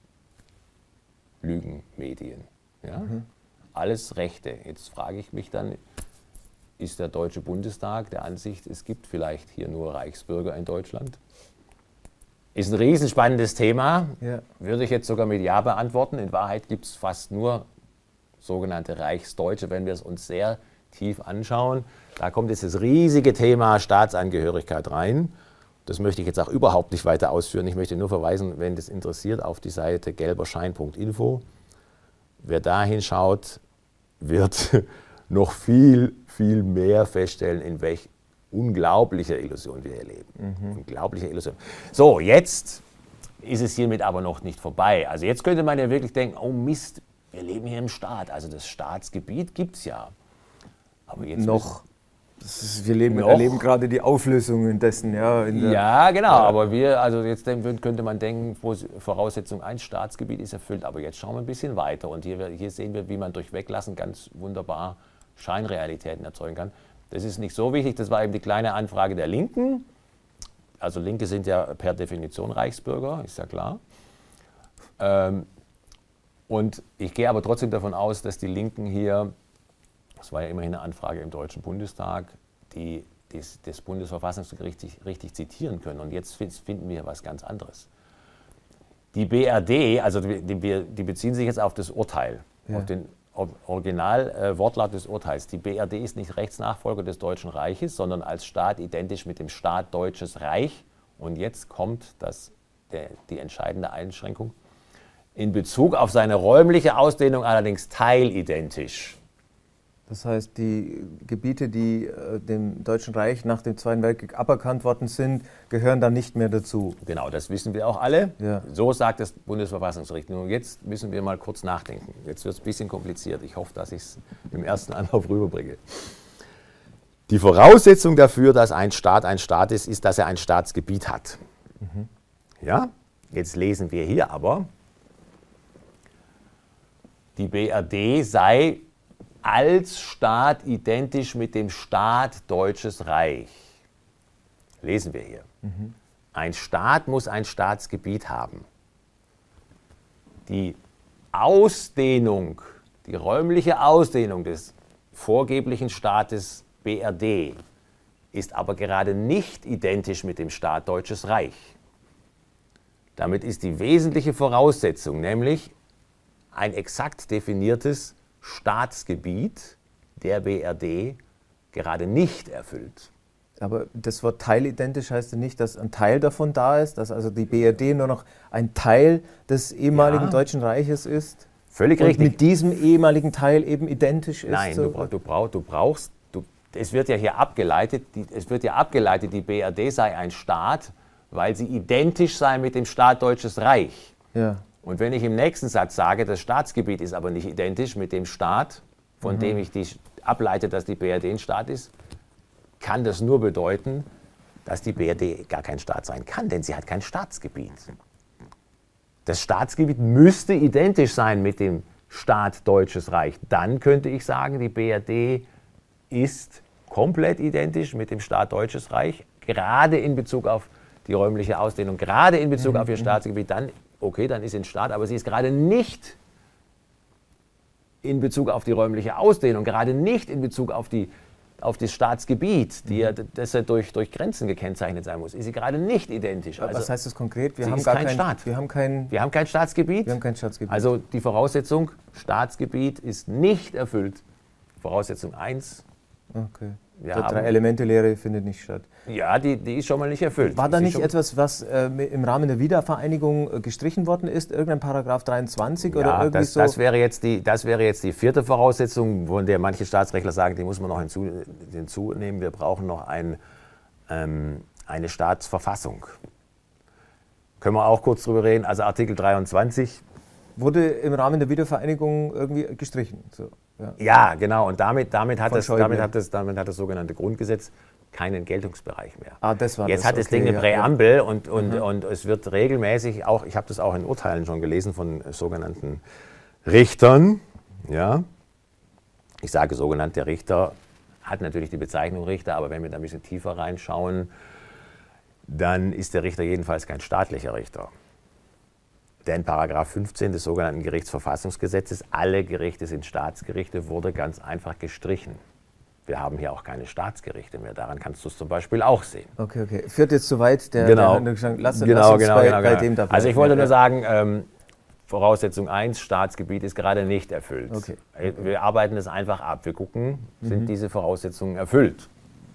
Lügenmedien. Ja? Mhm. Alles Rechte. Jetzt frage ich mich dann, ist der Deutsche Bundestag der Ansicht, es gibt vielleicht hier nur Reichsbürger in Deutschland? Ist ein riesenspannendes Thema, ja. Würde ich jetzt sogar mit Ja beantworten. In Wahrheit gibt es fast nur sogenannte Reichsdeutsche, wenn wir es uns sehr tief anschauen. Da kommt jetzt das riesige Thema Staatsangehörigkeit rein. Das möchte ich jetzt auch überhaupt nicht weiter ausführen. Ich möchte nur verweisen, wenn das interessiert, auf die Seite gelberschein punkt info. Wer da hinschaut, wird noch viel, viel mehr feststellen, in welch unglaublicher Illusion wir hier leben. Mhm. Unglaubliche Illusion. So, jetzt ist es hiermit aber noch nicht vorbei. Also jetzt könnte man ja wirklich denken, oh Mist, wir leben hier im Staat. Also das Staatsgebiet gibt es ja. Aber jetzt noch. Das ist, wir leben, erleben gerade die Auflösungen dessen. Ja, in der, ja, genau. Ja. Aber wir, also jetzt könnte man denken, Voraussetzung eins, Staatsgebiet ist erfüllt. Aber jetzt schauen wir ein bisschen weiter. Und hier, hier sehen wir, wie man durch Weglassen ganz wunderbar Scheinrealitäten erzeugen kann. Das ist nicht so wichtig. Das war eben die kleine Anfrage der Linken. Also Linke sind ja per Definition Reichsbürger, ist ja klar. Ähm, und ich gehe aber trotzdem davon aus, dass die Linken hier, das war ja immerhin eine Anfrage im Deutschen Bundestag, die, die das Bundesverfassungsgericht richtig, richtig zitieren können. Und jetzt finden wir was ganz anderes. Die B R D, also die, die, die beziehen sich jetzt auf das Urteil, ja. auf den Original-Wortlaut äh, des Urteils. Die B R D ist nicht Rechtsnachfolger des Deutschen Reiches, sondern als Staat identisch mit dem Staat Deutsches Reich. Und jetzt kommt das, der, die entscheidende Einschränkung. In Bezug auf seine räumliche Ausdehnung allerdings teilidentisch. Das heißt, die Gebiete, die äh, dem Deutschen Reich nach dem Zweiten Weltkrieg aberkannt worden sind, gehören dann nicht mehr dazu. Genau, das wissen wir auch alle. Ja. So sagt das Bundesverfassungsgericht. Nun, jetzt müssen wir mal kurz nachdenken. Jetzt wird es ein bisschen kompliziert. Ich hoffe, dass ich es im ersten Anlauf rüberbringe. Die Voraussetzung dafür, dass ein Staat ein Staat ist, ist, dass er ein Staatsgebiet hat. Mhm. Ja? Jetzt lesen wir hier aber, die B R D sei als Staat identisch mit dem Staat Deutsches Reich. Lesen wir hier. Mhm. Ein Staat muss ein Staatsgebiet haben. Die Ausdehnung, die räumliche Ausdehnung des vorgeblichen Staates B R D ist aber gerade nicht identisch mit dem Staat Deutsches Reich. Damit ist die wesentliche Voraussetzung, nämlich ein exakt definiertes Staatsgebiet der B R D gerade nicht erfüllt. Aber das Wort teilidentisch heißt ja nicht, dass ein Teil davon da ist, dass also die B R D nur noch ein Teil des ehemaligen ja. Deutschen Reiches ist? Völlig und richtig. mit diesem ehemaligen Teil eben identisch ist? Nein, so? du, du, brauch, du brauchst, du, es wird ja hier abgeleitet, die, es wird ja abgeleitet, die B R D sei ein Staat, weil sie identisch sei mit dem Staat Deutsches Reich. Ja. Und wenn ich im nächsten Satz sage, das Staatsgebiet ist aber nicht identisch mit dem Staat, von mhm. dem ich die ableite, dass die B R D ein Staat ist, kann das nur bedeuten, dass die B R D gar kein Staat sein kann, denn sie hat kein Staatsgebiet. Das Staatsgebiet müsste identisch sein mit dem Staat Deutsches Reich. Dann könnte ich sagen, die B R D ist komplett identisch mit dem Staat Deutsches Reich, gerade in Bezug auf die räumliche Ausdehnung, gerade in Bezug mhm. auf ihr Staatsgebiet, dann okay, dann ist sie ein Staat, aber sie ist gerade nicht in Bezug auf die räumliche Ausdehnung, gerade nicht in Bezug auf, die, auf das Staatsgebiet, die ja, das ja durch, durch Grenzen gekennzeichnet sein muss, ist sie gerade nicht identisch. Also, was heißt das konkret? Wir sie haben ist gar kein kein Staat. Wir haben kein, wir haben kein Staatsgebiet. Wir haben kein Staatsgebiet. Also die Voraussetzung, Staatsgebiet ist nicht erfüllt. Voraussetzung eins, okay. wir Die haben, Drei-Elemente-Lehre findet nicht statt. Ja, die, die ist schon mal nicht erfüllt. War da Ist nicht schon, etwas, was äh, im Rahmen der Wiedervereinigung äh, gestrichen worden ist? Irgendein Paragraph dreiundzwanzig oder ja, irgendwie das, so? das, wäre jetzt die, das wäre jetzt die vierte Voraussetzung, von der manche Staatsrechtler sagen, die muss man noch hinzu, hinzunehmen. Wir brauchen noch ein, ähm, eine Staatsverfassung. Können wir auch kurz drüber reden. Also Artikel dreiundzwanzig. Wurde im Rahmen der Wiedervereinigung irgendwie gestrichen. So, ja. Ja, genau. Und damit, damit, hat das, Schäuble. damit, hat das, damit hat das sogenannte Grundgesetz keinen Geltungsbereich mehr. Ah, das war Jetzt das. hat das Okay, Ding eine ja, Präambel ja. Und, und, Mhm. und es wird regelmäßig, auch ich habe das auch in Urteilen schon gelesen von sogenannten Richtern. Ja. Ich sage sogenannt, der Richter hat natürlich die Bezeichnung Richter, aber wenn wir da ein bisschen tiefer reinschauen, dann ist der Richter jedenfalls kein staatlicher Richter. Denn Paragraph fünfzehn des sogenannten Gerichtsverfassungsgesetzes, alle Gerichte sind Staatsgerichte, wurde ganz einfach gestrichen. Wir haben hier auch keine Staatsgerichte mehr. Daran kannst du es zum Beispiel auch sehen. Okay, okay. Führt jetzt zu weit, der, Genau. der gesagt, lass, genau, lass uns genau, bei, genau, bei genau. dem da bleiben. Also ich wollte Ja, nur ja. sagen, ähm, Voraussetzung eins, Staatsgebiet ist gerade nicht erfüllt. Okay. Wir arbeiten es einfach ab. Wir gucken, sind Mhm. diese Voraussetzungen erfüllt.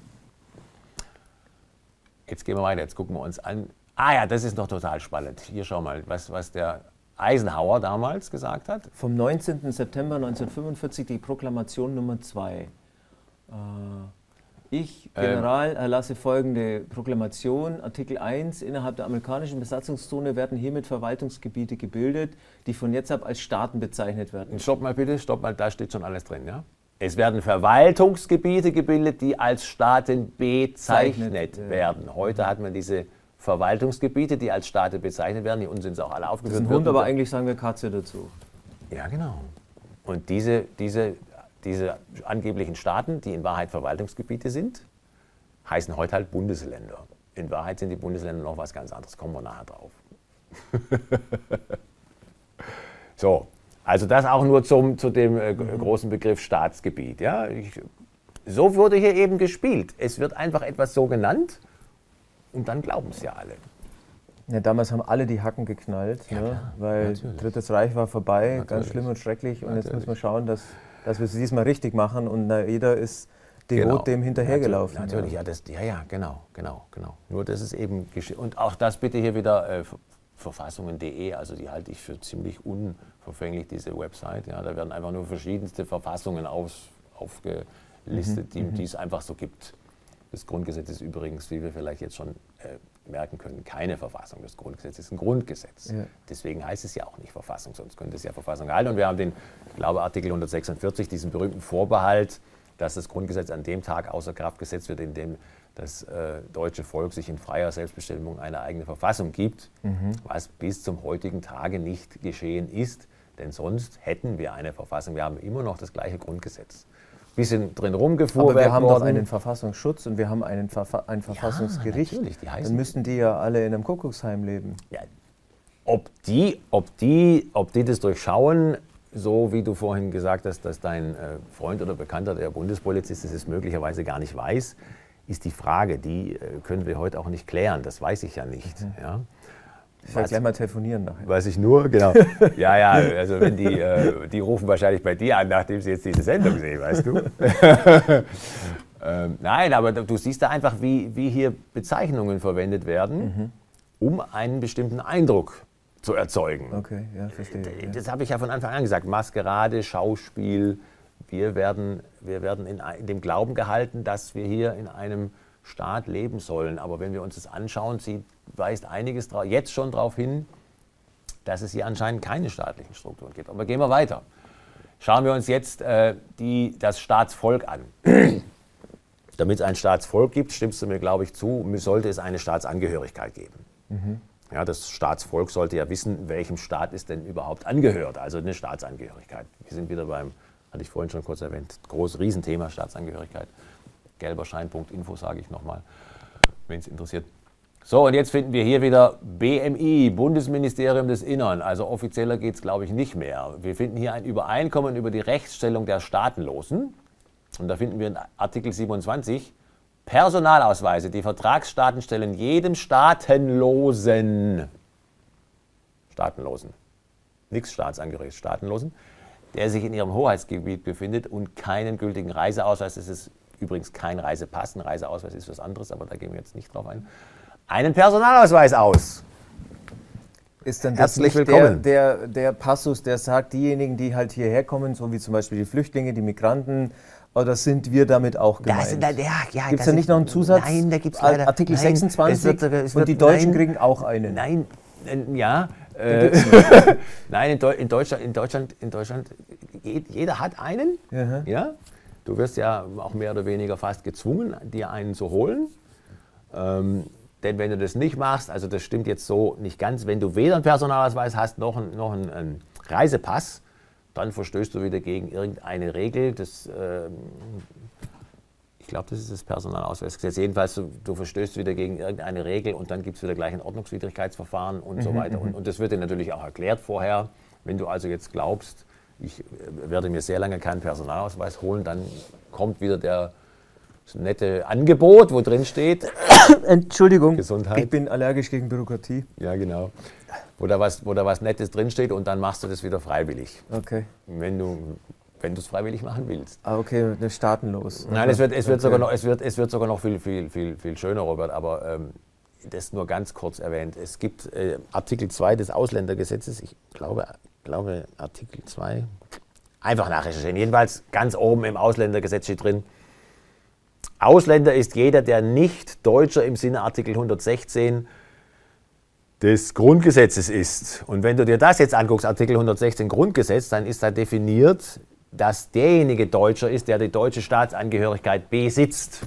Jetzt gehen wir weiter, jetzt gucken wir uns an. Ah ja, das ist noch total spannend. Hier schau mal, was, was der Eisenhower damals gesagt hat. Vom neunzehnten September neunzehnhundertfünfundvierzig die Proklamation Nummer zwei. Äh, ich, General, erlasse folgende Proklamation. Artikel eins. Innerhalb der amerikanischen Besatzungszone werden hiermit Verwaltungsgebiete gebildet, die von jetzt ab als Staaten bezeichnet werden. Stopp mal bitte, stopp mal, da steht schon alles drin. Ja? Es werden Verwaltungsgebiete gebildet, die als Staaten bezeichnet Zeichnet, werden. Heute hat man diese Verwaltungsgebiete, die als Staaten bezeichnet werden. Hier unten sind sie auch alle Das aufgeführt. ist ein Hund, aber eigentlich sagen wir Katze dazu. Ja, genau. Und diese, diese, diese angeblichen Staaten, die in Wahrheit Verwaltungsgebiete sind, heißen heute halt Bundesländer. In Wahrheit sind die Bundesländer noch was ganz anderes. Kommen wir nachher drauf. So, also das auch nur zum, zu dem äh, großen Begriff Staatsgebiet. Ja? Ich, so wurde hier eben gespielt. Es wird einfach etwas so genannt und dann glauben es ja alle. Ja, damals haben alle die Hacken geknallt, Ja, ne? klar, weil natürlich. Drittes Reich war vorbei, Natürlich. ganz schlimm und schrecklich. Und jetzt Natürlich. müssen wir schauen, dass, dass wir es diesmal richtig machen. Und na, jeder ist devot Genau. dem hinterhergelaufen. Natürlich, natürlich, ja, das, ja, ja, genau, genau, genau. Nur das ist eben gesch- und auch das bitte hier wieder äh, verfassungen punkt de, also die halte ich für ziemlich unverfänglich, diese Website. Ja, da werden einfach nur verschiedenste Verfassungen aus, aufgelistet, die, die es einfach so gibt. Das Grundgesetz ist übrigens, wie wir vielleicht jetzt schon äh, merken können, keine Verfassung. Das Grundgesetz ist ein Grundgesetz. Ja. Deswegen heißt es ja auch nicht Verfassung, sonst könnte es ja Verfassung halten. Und wir haben den, ich glaube, Artikel hundertsechsundvierzig, diesen berühmten Vorbehalt, dass das Grundgesetz an dem Tag außer Kraft gesetzt wird, in dem das äh, deutsche Volk sich in freier Selbstbestimmung eine eigene Verfassung gibt, mhm. was bis zum heutigen Tage nicht geschehen ist. Denn sonst hätten wir eine Verfassung. Wir haben immer noch das gleiche Grundgesetz. Bisschen drin rumgefuhr. Aber wir haben worden. doch einen Verfassungsschutz und wir haben einen Verfa ein Verfassungsgericht. Ja, natürlich, die heißen Dann müssten die ja alle in einem Kuckucksheim leben. Ja, ob, die, ob, die, ob die das durchschauen, so wie du vorhin gesagt hast, dass dein äh, Freund oder Bekannter, der Bundespolizist ist, es möglicherweise gar nicht weiß, ist die Frage. Die äh, können wir heute auch nicht klären. Das weiß ich ja nicht. Mhm. Ja. Ich werde gleich mal telefonieren nachher. Weiß ich nur, genau. Ja, ja, also wenn die, äh, die rufen wahrscheinlich bei dir an, nachdem sie jetzt diese Sendung sehen, weißt du? ähm, nein, aber du siehst da einfach, wie, wie hier Bezeichnungen verwendet werden, mhm. um einen bestimmten Eindruck zu erzeugen. Okay, ja, verstehe. Das, das habe ich ja von Anfang an gesagt. Maskerade, Schauspiel. Wir werden, wir werden in, in dem Glauben gehalten, dass wir hier in einem Staat leben sollen. Aber wenn wir uns das anschauen, sie weist einiges jetzt schon darauf hin, dass es hier anscheinend keine staatlichen Strukturen gibt. Aber gehen wir weiter. Schauen wir uns jetzt äh, die, das Staatsvolk an. Damit es ein Staatsvolk gibt, stimmst du mir, glaube ich, zu, sollte es eine Staatsangehörigkeit geben. Mhm. Ja, das Staatsvolk sollte ja wissen, welchem Staat es denn überhaupt angehört, also eine Staatsangehörigkeit. Wir sind wieder beim, hatte ich vorhin schon kurz erwähnt, großes Riesenthema Staatsangehörigkeit. Gelberschein punkt info sage ich nochmal, wenn es interessiert. So, und jetzt finden wir hier wieder B M I, Bundesministerium des Innern. Also offizieller geht es, glaube ich, nicht mehr. Wir finden hier ein Übereinkommen über die Rechtsstellung der Staatenlosen. Und da finden wir in Artikel siebenundzwanzig Personalausweise. Die Vertragsstaaten stellen jedem Staatenlosen, Staatenlosen, nichts Staatsangehörigen, Staatenlosen, der sich in ihrem Hoheitsgebiet befindet und keinen gültigen Reiseausweis, das ist übrigens kein Reisepass, ein Reiseausweis ist was anderes, aber da gehen wir jetzt nicht drauf ein, einen Personalausweis aus. Ist dann das Herzlich nicht willkommen. Der, der, der Passus, der sagt, diejenigen, die halt hierher kommen, so wie zum Beispiel die Flüchtlinge, die Migranten, oder sind wir damit auch gemeint? Da, ja, ja, gibt es da nicht noch einen Zusatz? Nein, da gibt es leider... Artikel nein, sechsundzwanzig es wird sogar, es und wird, die Deutschen nein, kriegen auch einen. Nein, äh, ja. Äh, nein, in, Deu in, Deutschland, in, Deutschland, in Deutschland, jeder hat einen. Aha. Ja? Du wirst ja auch mehr oder weniger fast gezwungen, dir einen zu holen. Ähm, denn wenn du das nicht machst, also das stimmt jetzt so nicht ganz, wenn du weder einen Personalausweis hast noch einen, noch einen, einen Reisepass, dann verstößt du wieder gegen irgendeine Regel. Das, äh, ich glaube, das ist das Personalausweisgesetz. Jedenfalls, du, du verstößt wieder gegen irgendeine Regel und dann gibt es wieder gleich ein Ordnungswidrigkeitsverfahren und mhm, so weiter. Und, und das wird dir natürlich auch erklärt vorher. Wenn du also jetzt glaubst, ich werde mir sehr lange keinen Personalausweis holen, dann kommt wieder der das nette Angebot, wo drin steht, Entschuldigung, Gesundheit. Ich bin allergisch gegen Bürokratie. Ja, genau. Wo da was, wo da was Nettes drin steht und dann machst du das wieder freiwillig. Okay. Wenn du wenn du es freiwillig machen willst. Ah, okay, das staatenlos. Nein, es wird, es wird, okay. sogar, noch, es wird, es wird sogar noch viel, viel, viel, viel schöner, Robert, aber ähm, das nur ganz kurz erwähnt. Es gibt äh, Artikel zwei des Ausländergesetzes, ich glaube, glaube Artikel zwei, einfach nachrecherchieren. Jedenfalls ganz oben im Ausländergesetz steht drin, Ausländer ist jeder, der nicht Deutscher im Sinne Artikel hundertsechzehn des Grundgesetzes ist. Und wenn du dir das jetzt anguckst, Artikel hundertsechzehn Grundgesetz, dann ist da definiert, dass derjenige Deutscher ist, der die deutsche Staatsangehörigkeit besitzt.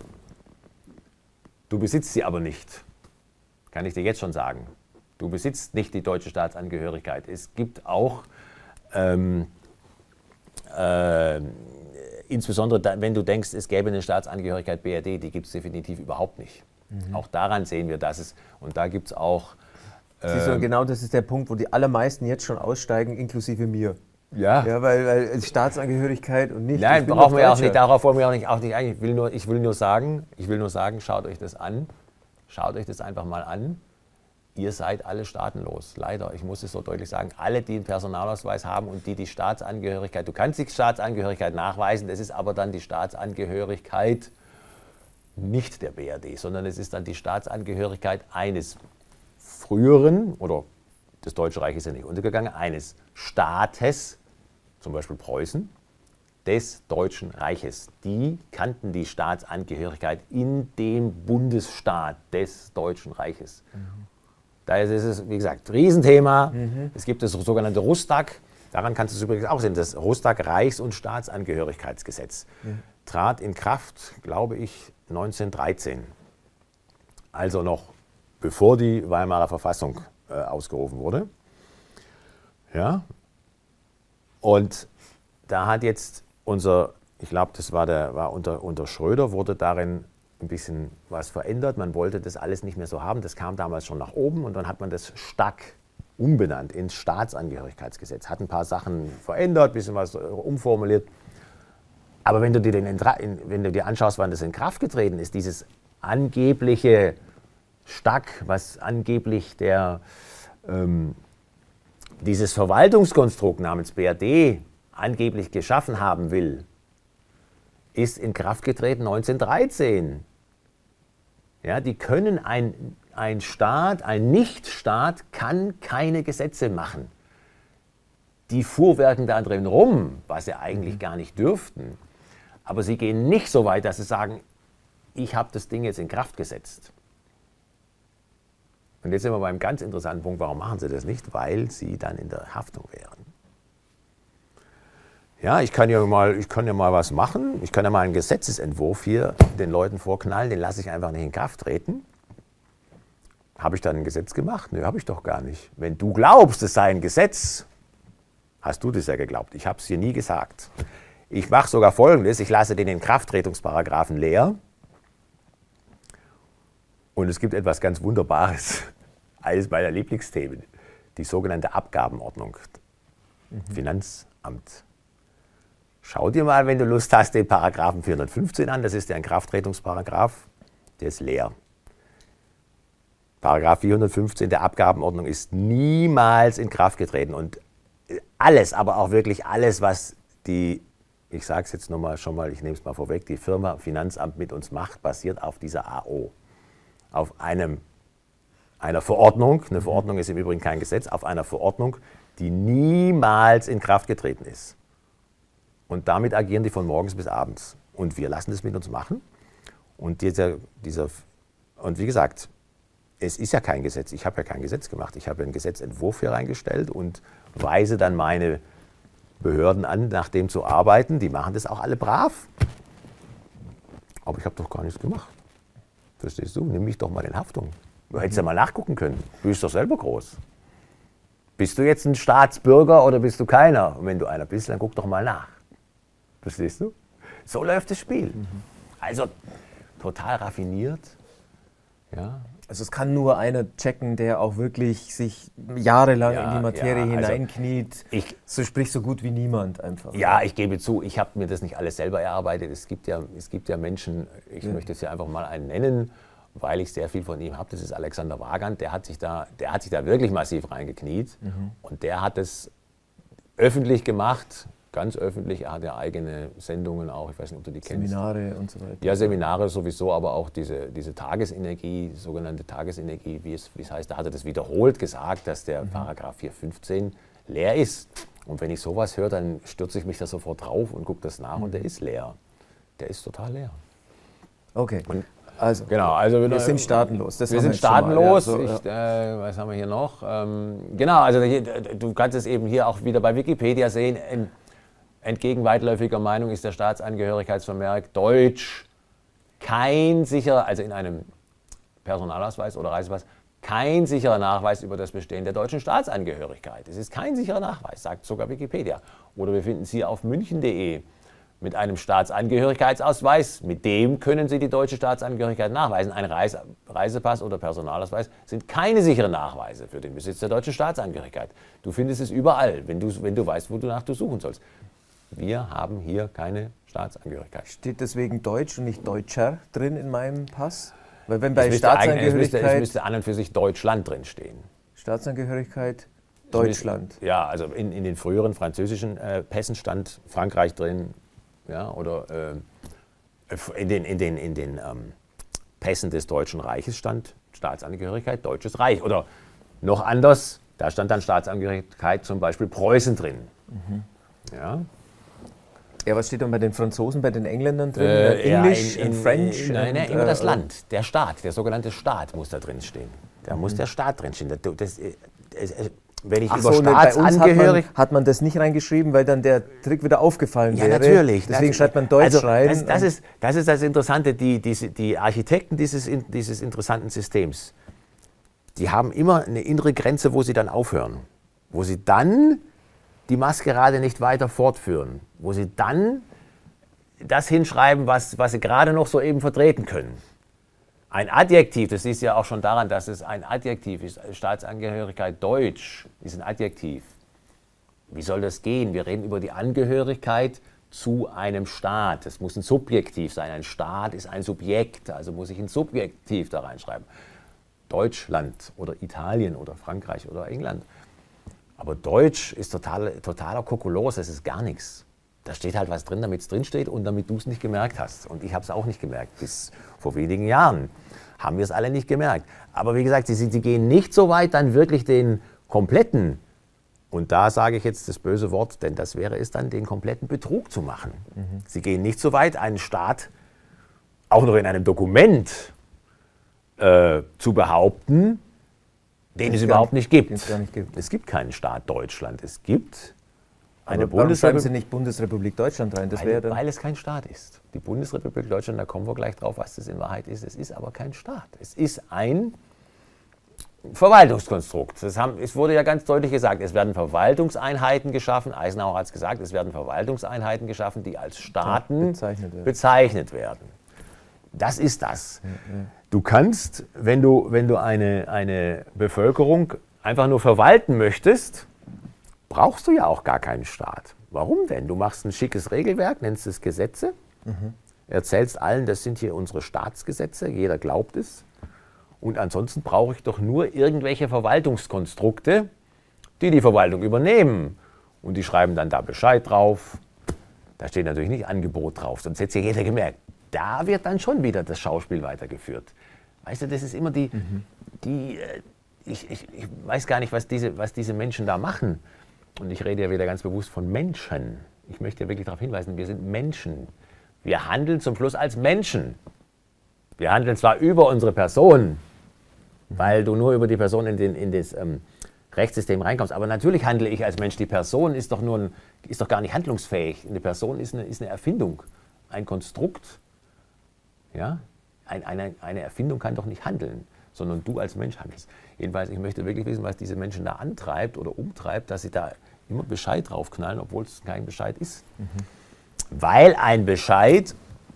Du besitzt sie aber nicht. Kann ich dir jetzt schon sagen. Du besitzt nicht die deutsche Staatsangehörigkeit. Es gibt auch, ähm, äh, insbesondere da, wenn du denkst, es gäbe eine Staatsangehörigkeit B R D, die gibt es definitiv überhaupt nicht. Mhm. Auch daran sehen wir, dass es, und da gibt es auch... Siehst du, genau das ist der Punkt, wo die allermeisten jetzt schon aussteigen, inklusive mir. Ja. Ja, weil, weil Staatsangehörigkeit und nicht. Nein, brauchen wir auch nicht, darauf wollen wir auch nicht, auch nicht ein. Ich will nur, ich will nur sagen, ich will nur sagen, schaut euch das an. Schaut euch das einfach mal an. Ihr seid alle staatenlos. Leider, ich muss es so deutlich sagen. Alle, die einen Personalausweis haben und die die Staatsangehörigkeit, du kannst die Staatsangehörigkeit nachweisen, das ist aber dann die Staatsangehörigkeit nicht der B R D, sondern es ist dann die Staatsangehörigkeit eines früheren, oder das Deutsche Reich ist ja nicht untergegangen, eines Staates, zum Beispiel Preußen, des Deutschen Reiches. Die kannten die Staatsangehörigkeit in dem Bundesstaat des Deutschen Reiches. Mhm. Daher ist es, wie gesagt, Riesenthema. Mhm. Es gibt das sogenannte Rustag. Daran kannst du es übrigens auch sehen. Das Rustag Reichs- und Staatsangehörigkeitsgesetz mhm. trat in Kraft, glaube ich, neunzehnhundertdreizehn. Also noch bevor die Weimarer Verfassung äh, ausgerufen wurde. Ja. Und da hat jetzt unser, ich glaube, das war, der, war unter, unter Schröder, wurde darin ein bisschen was verändert. Man wollte das alles nicht mehr so haben. Das kam damals schon nach oben und dann hat man das Stack umbenannt ins Staatsangehörigkeitsgesetz. Hat ein paar Sachen verändert, ein bisschen was umformuliert. Aber wenn du dir, den, wenn du dir anschaust, wann das in Kraft getreten ist, dieses angebliche Stack, was angeblich der, ähm, dieses Verwaltungskonstrukt namens B R D angeblich geschaffen haben will, ist in Kraft getreten neunzehnhundertdreizehn. Ja, die können, ein, ein Staat, ein Nichtstaat kann keine Gesetze machen. Die fuhrwerken da drin rum, was sie eigentlich gar nicht dürften. Aber sie gehen nicht so weit, dass sie sagen, ich habe das Ding jetzt in Kraft gesetzt. Und jetzt sind wir beim ganz interessanten Punkt, warum machen sie das nicht? Weil sie dann in der Haftung wären. Ja, ich kann ja mal, ich kann ja mal was machen. Ich kann ja mal einen Gesetzesentwurf hier den Leuten vorknallen, den lasse ich einfach nicht in Kraft treten. Habe ich dann ein Gesetz gemacht? Nö, habe ich doch gar nicht. Wenn du glaubst, es sei ein Gesetz, hast du das ja geglaubt. Ich habe es dir nie gesagt. Ich mache sogar Folgendes, ich lasse den Inkrafttretungsparagraphen leer. Und es gibt etwas ganz Wunderbares, eines meiner Lieblingsthemen, die sogenannte Abgabenordnung. Mhm. Finanzamt. Schau dir mal, wenn du Lust hast, den Paragraphen vierhundertfünfzehn an, das ist der Inkrafttretungsparagraph, der ist leer. Paragraph vierhundertfünfzehn der Abgabenordnung ist niemals in Kraft getreten und alles, aber auch wirklich alles, was die ich sage es jetzt nochmal schon mal, ich nehme es mal vorweg, die Firma Finanzamt mit uns macht, basiert auf dieser A O. Auf einem, einer Verordnung, eine Verordnung ist im Übrigen kein Gesetz, auf einer Verordnung, die niemals in Kraft getreten ist. Und damit agieren die von morgens bis abends. Und wir lassen das mit uns machen. Und, dieser, dieser, und wie gesagt, es ist ja kein Gesetz. Ich habe ja kein Gesetz gemacht. Ich habe einen Gesetzentwurf hier reingestellt und weise dann meine Behörden an, nach dem zu arbeiten. Die machen das auch alle brav. Aber ich habe doch gar nichts gemacht. Verstehst du? Nimm mich doch mal in Haftung. Du hättest ja mal nachgucken können. Du bist doch selber groß. Bist du jetzt ein Staatsbürger oder bist du keiner? Und wenn du einer bist, dann guck doch mal nach. Verstehst du? So läuft das Spiel. Mhm. Also total raffiniert. Ja. Also es kann nur einer checken, der auch wirklich sich jahrelang Ja, in die Materie ja, also hineinkniet. ich- So spricht so gut wie niemand einfach. Ja, ich gebe zu, ich habe mir das nicht alles selber erarbeitet. Es gibt ja, es gibt ja Menschen, ich ja. möchte jetzt hier einfach mal einen nennen, weil ich sehr viel von ihm habe. Das ist Alexander Wagand, der hat sich da, der hat sich da wirklich massiv reingekniet. Mhm. Und der hat es öffentlich gemacht, ganz öffentlich. Er hat ja eigene Sendungen auch, ich weiß nicht, ob du die kennst. Seminare und so weiter. Ja, Seminare sowieso, aber auch diese, diese Tagesenergie, sogenannte Tagesenergie, wie es, wie es heißt, da hat er das wiederholt gesagt, dass der mhm. Paragraph vier fünfzehn leer ist. Und wenn ich sowas höre, dann stürze ich mich da sofort drauf und gucke das nach mhm. und der ist leer. Der ist total leer. Okay. Und also, genau, also wir sind staatenlos. Das wir haben sind jetzt schon mal. staatenlos. Ja, so, ich, ja. äh, was haben wir hier noch? Ähm, genau, also hier, du kannst es eben hier auch wieder bei Wikipedia sehen. In, entgegen weitläufiger Meinung ist der Staatsangehörigkeitsvermerk Deutsch kein sicherer, also in einem Personalausweis oder Reisepass, kein sicherer Nachweis über das Bestehen der deutschen Staatsangehörigkeit. Es ist kein sicherer Nachweis, sagt sogar Wikipedia. Oder wir finden Sie auf münchen punkt de. Mit einem Staatsangehörigkeitsausweis, mit dem können Sie die deutsche Staatsangehörigkeit nachweisen. Ein Reise, Reisepass oder Personalausweis sind keine sicheren Nachweise für den Besitz der deutschen Staatsangehörigkeit. Du findest es überall, wenn du, wenn du weißt, wonach du suchen sollst. Wir haben hier keine Staatsangehörigkeit. Steht deswegen Deutsch und nicht Deutscher drin in meinem Pass? Weil wenn bei es müsste, eigentlich- es, Staatsangehörigkeit, müsste, es müsste an und für sich Deutschland drinstehen. Staatsangehörigkeit Deutschland. Ja, also in, in den früheren französischen äh, Pässen stand Frankreich drin. Ja, oder äh, in den, in den, in den ähm, Pässen des Deutschen Reiches stand Staatsangehörigkeit Deutsches Reich. Oder noch anders, da stand dann Staatsangehörigkeit zum Beispiel Preußen drin. Mhm. Ja. Ja, was steht dann bei den Franzosen, bei den Engländern drin? Äh, Englisch, ja, in, in, French? Nein, und, nein, immer das äh, Land, der Staat, der sogenannte Staat muss da drin stehen. Da Mhm. muss der Staat drin stehen. Das, das, das, das, wenn ich Ach über so, ne, bei uns hat man, Staatsangehörigkeit... hat man das nicht reingeschrieben, weil dann der Trick wieder aufgefallen Ja, wäre. natürlich. Deswegen Das- schreibt man Deutsch also, rein. Das, das, und- ist, das ist das Interessante, die, die, die Architekten dieses, in- dieses interessanten Systems, die haben immer eine innere Grenze, wo sie dann aufhören. Wo sie dann die Maskerade nicht weiter fortführen. Wo sie dann das hinschreiben, was, was sie gerade noch so eben vertreten können. Ein Adjektiv, das siehst du ja auch schon daran, dass es ein Adjektiv ist. Staatsangehörigkeit Deutsch ist ein Adjektiv. Wie soll das gehen? Wir reden über die Angehörigkeit zu einem Staat. Das muss ein Subjektiv sein. Ein Staat ist ein Subjekt, also muss ich ein Subjektiv da reinschreiben. Deutschland oder Italien oder Frankreich oder England. Aber Deutsch ist total, totaler Kokolos, das ist gar nichts. Da steht halt was drin, damit es drin steht und damit du es nicht gemerkt hast. Und ich habe es auch nicht gemerkt. Bis vor wenigen Jahren haben wir es alle nicht gemerkt. Aber wie gesagt, sie, sie gehen nicht so weit, dann wirklich den kompletten, und da sage ich jetzt das böse Wort, denn das wäre es dann, den kompletten Betrug zu machen. Mhm. Sie gehen nicht so weit, einen Staat auch noch in einem Dokument äh, zu behaupten, den es überhaupt nicht gibt. Den es gar nicht gibt. Es gibt keinen Staat Deutschland. Es gibt eine Aber warum schreiben Bundesrepublik. Sie nicht Bundesrepublik Deutschland rein? Das wäre Weil, dann weil es kein Staat ist. Die Bundesrepublik Deutschland, da kommen wir gleich drauf, was das in Wahrheit ist. Es ist aber kein Staat. Es ist ein Verwaltungskonstrukt. Das haben, es wurde ja ganz deutlich gesagt, es werden Verwaltungseinheiten geschaffen. Eisenhower hat es gesagt, es werden Verwaltungseinheiten geschaffen, die als Staaten bezeichnet werden. bezeichnet werden. Das ist das. Du kannst, wenn du, wenn du eine, eine Bevölkerung einfach nur verwalten möchtest, brauchst du ja auch gar keinen Staat. Warum denn? Du machst ein schickes Regelwerk, nennst es Gesetze, mhm. erzählst allen, das sind hier unsere Staatsgesetze, jeder glaubt es. Und ansonsten brauche ich doch nur irgendwelche Verwaltungskonstrukte, die die Verwaltung übernehmen. Und die schreiben dann da Bescheid drauf, Da steht natürlich nicht Angebot drauf, sonst hätte ja jeder gemerkt. Da wird dann schon wieder das Schauspiel weitergeführt. Weißt du, das ist immer die, mhm. die äh, ich, ich, ich weiß gar nicht, was diese, was diese Menschen da machen. Und ich rede ja wieder ganz bewusst von Menschen. Ich möchte ja wirklich darauf hinweisen, wir sind Menschen. Wir handeln zum Schluss als Menschen. Wir handeln zwar über unsere Person, weil du nur über die Person in, den, in das ähm, Rechtssystem reinkommst, aber natürlich handle ich als Mensch. Die Person ist doch, nur ein, ist doch gar nicht handlungsfähig. Eine Person ist eine, ist eine Erfindung, ein Konstrukt. Ja? Ein, eine, eine Erfindung kann doch nicht handeln, sondern du als Mensch handelst. Jedenfalls, ich möchte wirklich wissen, was diese Menschen da antreibt oder umtreibt, dass sie da immer Bescheid draufknallen, obwohl es kein Bescheid ist. Mhm. Weil ein Bescheid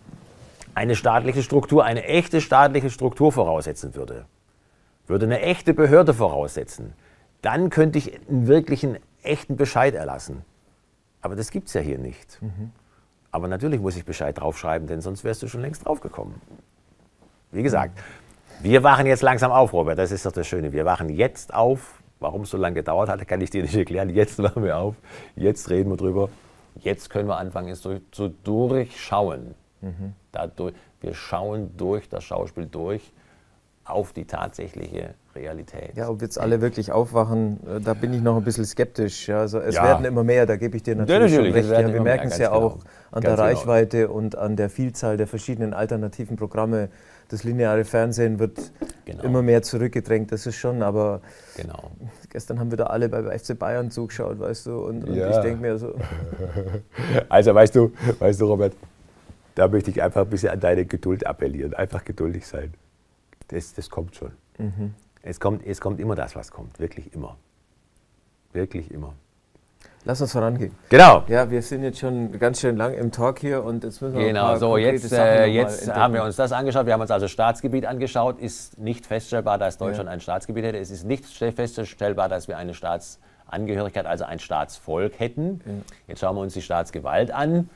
eine staatliche Struktur, eine echte staatliche Struktur voraussetzen würde. Würde eine echte Behörde voraussetzen. Dann könnte ich einen wirklichen, echten Bescheid erlassen. Aber das gibt es ja hier nicht. Mhm. Aber natürlich muss ich Bescheid draufschreiben, denn sonst wärst du schon längst draufgekommen. Wie gesagt, wir wachen jetzt langsam auf, Robert, das ist doch das Schöne. Wir wachen jetzt auf. Warum es so lange gedauert hat, kann ich dir nicht erklären. Jetzt wachen wir auf, jetzt reden wir drüber. Jetzt können wir anfangen, es durch, zu durchschauen. Mhm. Dadurch, wir schauen durch das Schauspiel durch auf die tatsächliche Realität. Ja, ob jetzt alle wirklich aufwachen, da bin ich noch ein bisschen skeptisch. Ja, also es ja. werden immer mehr, da gebe ich dir natürlich, ja, natürlich. schon recht. Ja, wir merken es ja genau. auch an ganz der Reichweite genau. und an der Vielzahl der verschiedenen alternativen Programme. Das lineare Fernsehen wird genau. immer mehr zurückgedrängt, das ist schon, aber genau. gestern haben wir da alle bei F C Bayern zugeschaut, weißt du, und, und ja. ich denke mir so... Also weißt du, weißt du, Robert, da möchte ich einfach ein bisschen an deine Geduld appellieren, einfach geduldig sein. Das, das kommt schon. Mhm. Es kommt, es kommt immer das, was kommt, wirklich immer. Wirklich immer. Lass uns vorangehen. Genau. Ja, wir sind jetzt schon ganz schön lang im Talk hier und jetzt müssen wir Genau, ein paar so jetzt, äh, jetzt haben wir uns das angeschaut. Wir haben uns also Staatsgebiet angeschaut. Ist nicht feststellbar, dass Deutschland ja. ein Staatsgebiet hätte. Es ist nicht feststellbar, dass wir eine Staatsangehörigkeit, also ein Staatsvolk hätten. Ja. Jetzt schauen wir uns die Staatsgewalt an.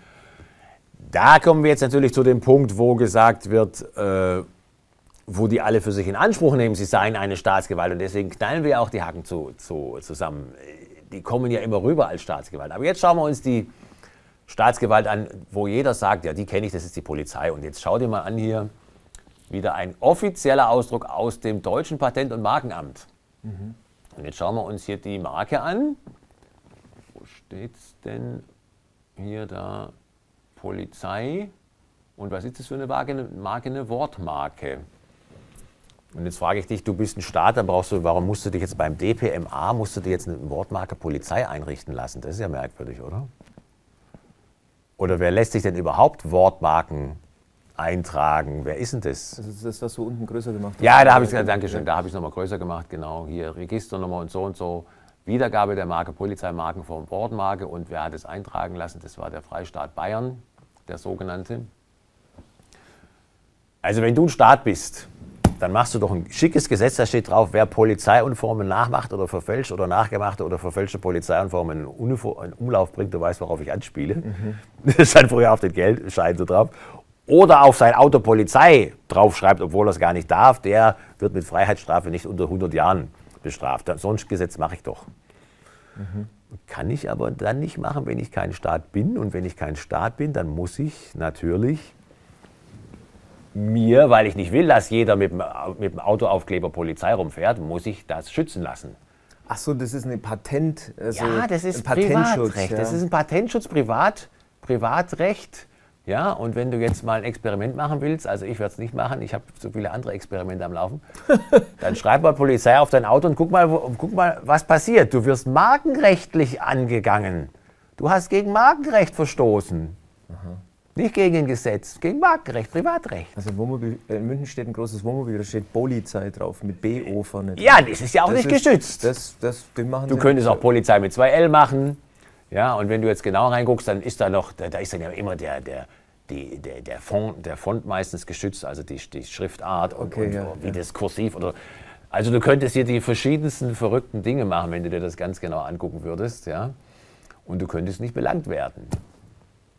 Da kommen wir jetzt natürlich zu dem Punkt, wo gesagt wird, äh, wo die alle für sich in Anspruch nehmen, sie seien eine Staatsgewalt. Und deswegen knallen wir auch die Haken zu, zu, zusammen. Die kommen ja immer rüber als Staatsgewalt. Aber jetzt schauen wir uns die Staatsgewalt an, wo jeder sagt, ja, die kenne ich, das ist die Polizei. Und jetzt schau dir mal an hier, wieder ein offizieller Ausdruck aus dem deutschen Patent- und Markenamt. Mhm. Und jetzt schauen wir uns hier die Marke an. Wo steht's denn? Hier da, Polizei. Und was ist das für eine Marke? Eine Wortmarke. Und jetzt frage ich dich, du bist ein Staat, dann brauchst du, warum musst du dich jetzt beim D P M A, musst du dir jetzt eine Wortmarke Polizei einrichten lassen? Das ist ja merkwürdig, oder? Oder wer lässt sich denn überhaupt Wortmarken eintragen? Wer ist denn das? Das ist das, was du unten größer gemacht hast. Ja, da habe ich es, danke schön, da habe ich es nochmal größer gemacht, genau. Hier Registernummer und so und so. Wiedergabe der Marke Polizei, Markenform, Wortmarke. Und wer hat es eintragen lassen? Das war der Freistaat Bayern, der sogenannte. Also wenn du ein Staat bist, dann machst du doch ein schickes Gesetz, da steht drauf, wer Polizeiuniformen nachmacht oder verfälscht oder nachgemachte oder verfälschte Polizeiuniformen in, in Umlauf bringt, du weißt, worauf ich anspiele. Mhm. Das stand früher auf den Geldschein so drauf. Oder auf sein Auto Polizei draufschreibt, obwohl er es gar nicht darf, der wird mit Freiheitsstrafe nicht unter hundert Jahren bestraft. So ein Gesetz mache ich doch. Mhm. Kann ich aber dann nicht machen, wenn ich kein Staat bin. Und wenn ich kein Staat bin, dann muss ich natürlich mir, weil ich nicht will, dass jeder mit dem, mit dem Autoaufkleber Polizei rumfährt, muss ich das schützen lassen. Ach so, das ist eine Patent, also ja, das ist ein Patentschutz. Ja. Das ist ein Patentschutz, Privat, Privatrecht. Ja, und wenn du jetzt mal ein Experiment machen willst, also ich werde es nicht machen, ich habe so viele andere Experimente am Laufen, dann schreib mal Polizei auf dein Auto und guck mal, wo, guck mal, was passiert. Du wirst markenrechtlich angegangen. Du hast gegen Markenrecht verstoßen. Aha. Nicht gegen ein Gesetz, gegen Markenrecht, Privatrecht. Also Wohnmobil, in München steht ein großes Wohnmobil, da steht Polizei drauf, mit B O vorne. Ja, das ist ja auch das nicht ist, geschützt. Das, das, den machen du Sie könntest auch Polizei mit zwei L machen. Ja, und wenn du jetzt genau reinguckst, dann ist da noch, da, da ist dann ja immer der, der, die, der, der, Font, der Font meistens geschützt, also die, die Schriftart und, okay, und ja, wie ja. das Kursiv. Oder, also du könntest hier die verschiedensten verrückten Dinge machen, wenn du dir das ganz genau angucken würdest. Ja? Und du könntest nicht belangt werden.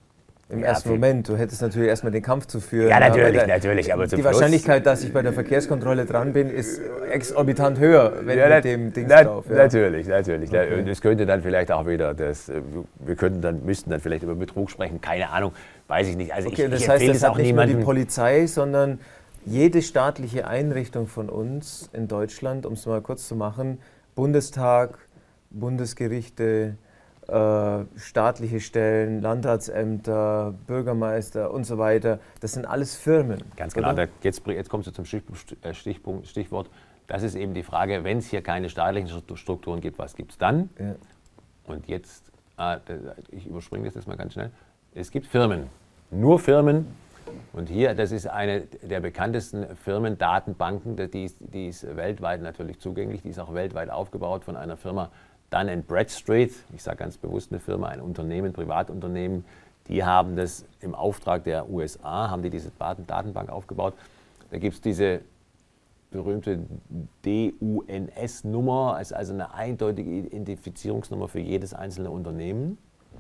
Im ja, ersten Moment. Du hättest natürlich erstmal den Kampf zu führen. Ja, natürlich, der, natürlich. Aber die Wahrscheinlichkeit, dass ich bei der Verkehrskontrolle dran bin, ist exorbitant höher, wenn ja, mit dem Ding na, drauf. Ja. Natürlich, natürlich. Okay. Das könnte dann vielleicht auch wieder, das, wir könnten dann, müssten dann vielleicht über Betrug sprechen, keine Ahnung, weiß ich nicht. Also okay, ich, das ich heißt, empfehle das es hat auch nicht niemandem. nur die Polizei, sondern jede staatliche Einrichtung von uns in Deutschland, um es mal kurz zu machen, Bundestag, Bundesgerichte, äh, staatliche Stellen, Landratsämter, Bürgermeister und so weiter, das sind alles Firmen. Ganz genau, da, jetzt, jetzt kommst du zum Stichpunkt, Stichwort, das ist eben die Frage, wenn es hier keine staatlichen Strukturen gibt, was gibt es dann? Ja. Und jetzt, ah, ich überspringe das jetzt mal ganz schnell, es gibt Firmen, nur Firmen. Und hier, das ist eine der bekanntesten Firmendatenbanken, die ist, die ist weltweit natürlich zugänglich, die ist auch weltweit aufgebaut von einer Firma Dun and Bradstreet, ich sage ganz bewusst eine Firma, ein Unternehmen, Privatunternehmen, die haben das im Auftrag der U S A, haben die diese Datenbank aufgebaut. Da gibt es diese berühmte D U N S-Nummer, also eine eindeutige Identifizierungsnummer für jedes einzelne Unternehmen.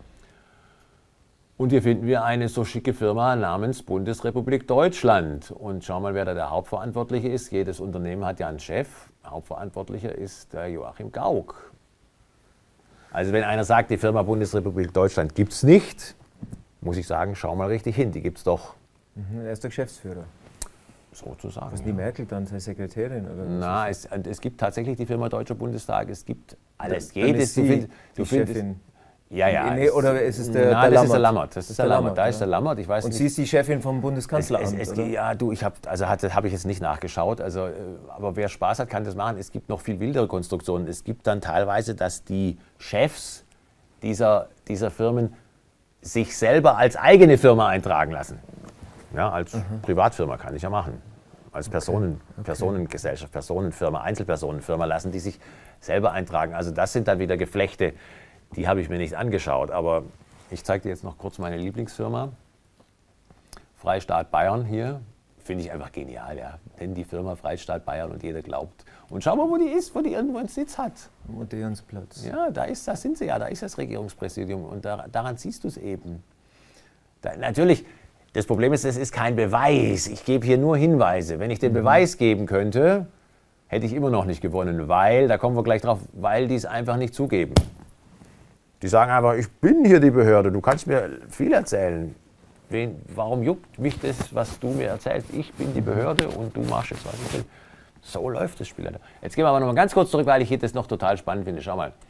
Und hier finden wir eine so schicke Firma namens Bundesrepublik Deutschland. Und schau mal, wer da der Hauptverantwortliche ist. Jedes Unternehmen hat ja einen Chef. Hauptverantwortlicher ist der Joachim Gauck. Also wenn einer sagt, die Firma Bundesrepublik Deutschland gibt es nicht, muss ich sagen, schau mal richtig hin, die gibt es doch. Mhm, er ist der Geschäftsführer. Sozusagen. Was ist die ja. Merkel dann, seine Sekretärin? Oder Na, es, es gibt tatsächlich die Firma Deutscher Bundestag, es gibt alles, dann jedes. Ist sie, du find, du die findest, Chefin. Ja, ja. Nee, oder ist es der, na, der das Lammert? ist der Lammert. Das ist der der Lammert. Lammert, Da ja. ist der Lammert. Ich weiß Und nicht. sie ist die Chefin vom Bundeskanzleramt, es, es, es, oder? Ja, du, ich habe also habe ich jetzt nicht nachgeschaut. Also, äh, aber wer Spaß hat, kann das machen. Es gibt noch viel wildere Konstruktionen. Es gibt dann teilweise, dass die Chefs dieser, dieser Firmen sich selber als eigene Firma eintragen lassen. Ja, als mhm. Privatfirma kann ich ja machen. Als Personen, okay. Personengesellschaft, Personenfirma, Einzelpersonenfirma lassen die sich selber eintragen. Also das sind dann wieder Geflechte, die habe ich mir nicht angeschaut. Aber ich zeige dir jetzt noch kurz meine Lieblingsfirma. Freistaat Bayern hier. Finde ich einfach genial. Ja. Nennen die Firma Freistaat Bayern und jeder glaubt. Und schau mal, wo die ist, wo die irgendwo einen Sitz hat. Am Odeonsplatz. Ja, da, ist, da sind sie ja, da ist das Regierungspräsidium. Und da, daran siehst du es eben. Da, natürlich, das Problem ist, es ist kein Beweis. Ich gebe hier nur Hinweise. Wenn ich den mhm. Beweis geben könnte, hätte ich immer noch nicht gewonnen, weil, da kommen wir gleich drauf, weil die es einfach nicht zugeben. Die sagen einfach, ich bin hier die Behörde, du kannst mir viel erzählen. Wen, warum juckt mich das, was du mir erzählst? Ich bin die Behörde und du machst jetzt, was ich will. So läuft das Spiel. Jetzt gehen wir aber noch mal ganz kurz zurück, weil ich das noch total spannend finde. Schau mal.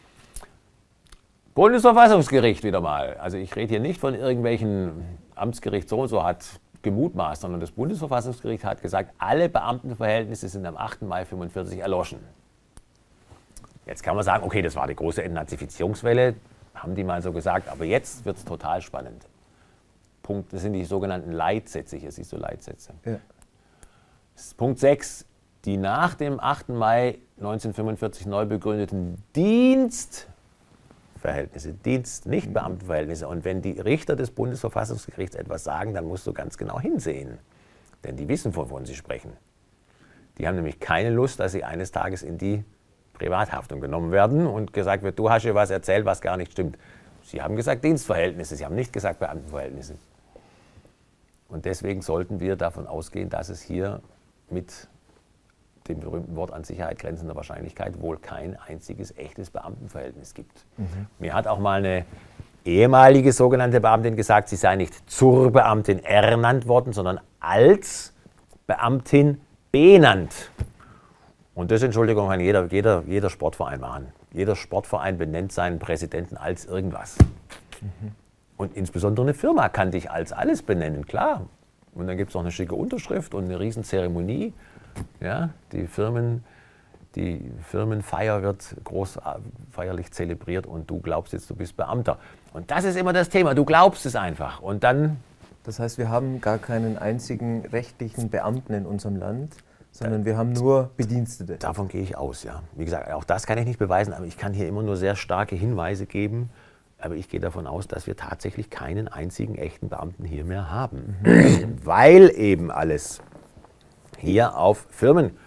Bundesverfassungsgericht wieder mal. Also ich rede hier nicht von irgendwelchen Amtsgericht so und so hat gemutmaßt, sondern das Bundesverfassungsgericht hat gesagt, alle Beamtenverhältnisse sind am achten Mai fünfundvierzig erloschen. Jetzt kann man sagen, okay, das war die große Entnazifizierungswelle, haben die mal so gesagt, aber jetzt wird es total spannend. Punkt, das sind die sogenannten Leitsätze, hier siehst du Leitsätze. Ja. Punkt sechs, die nach dem achten Mai neunzehnhundertfünfundvierzig neu begründeten Dienstverhältnisse, Dienst, nicht Beamtenverhältnisse. Und wenn die Richter des Bundesverfassungsgerichts etwas sagen, dann musst du ganz genau hinsehen. Denn die wissen, wovon sie sprechen. Die haben nämlich keine Lust, dass sie eines Tages in die Privathaftung genommen werden und gesagt wird, du hast hier was erzählt, was gar nicht stimmt. Sie haben gesagt Dienstverhältnisse, sie haben nicht gesagt Beamtenverhältnisse. Und deswegen sollten wir davon ausgehen, dass es hier mit dem berühmten Wort an Sicherheit grenzender Wahrscheinlichkeit wohl kein einziges echtes Beamtenverhältnis gibt. Mhm. Mir hat auch mal eine ehemalige sogenannte Beamtin gesagt, sie sei nicht zur Beamtin ernannt worden, sondern als Beamtin benannt. Und das, Entschuldigung, kann jeder, jeder, jeder Sportverein machen. Jeder Sportverein benennt seinen Präsidenten als irgendwas. Mhm. Und insbesondere eine Firma kann dich als alles benennen, klar. Und dann gibt es noch eine schicke Unterschrift und eine Riesenzeremonie. Ja, die, Firmen, die Firmenfeier wird groß feierlich zelebriert und du glaubst jetzt, du bist Beamter. Und das ist immer das Thema, du glaubst es einfach. Und dann... Das heißt, wir haben gar keinen einzigen rechtlichen Beamten in unserem Land, sondern wir haben nur Bedienstete. Davon gehe ich aus, ja. Wie gesagt, auch das kann ich nicht beweisen, aber ich kann hier immer nur sehr starke Hinweise geben. Aber ich gehe davon aus, dass wir tatsächlich keinen einzigen echten Beamten hier mehr haben. Mhm. Weil eben alles hier auf Firmen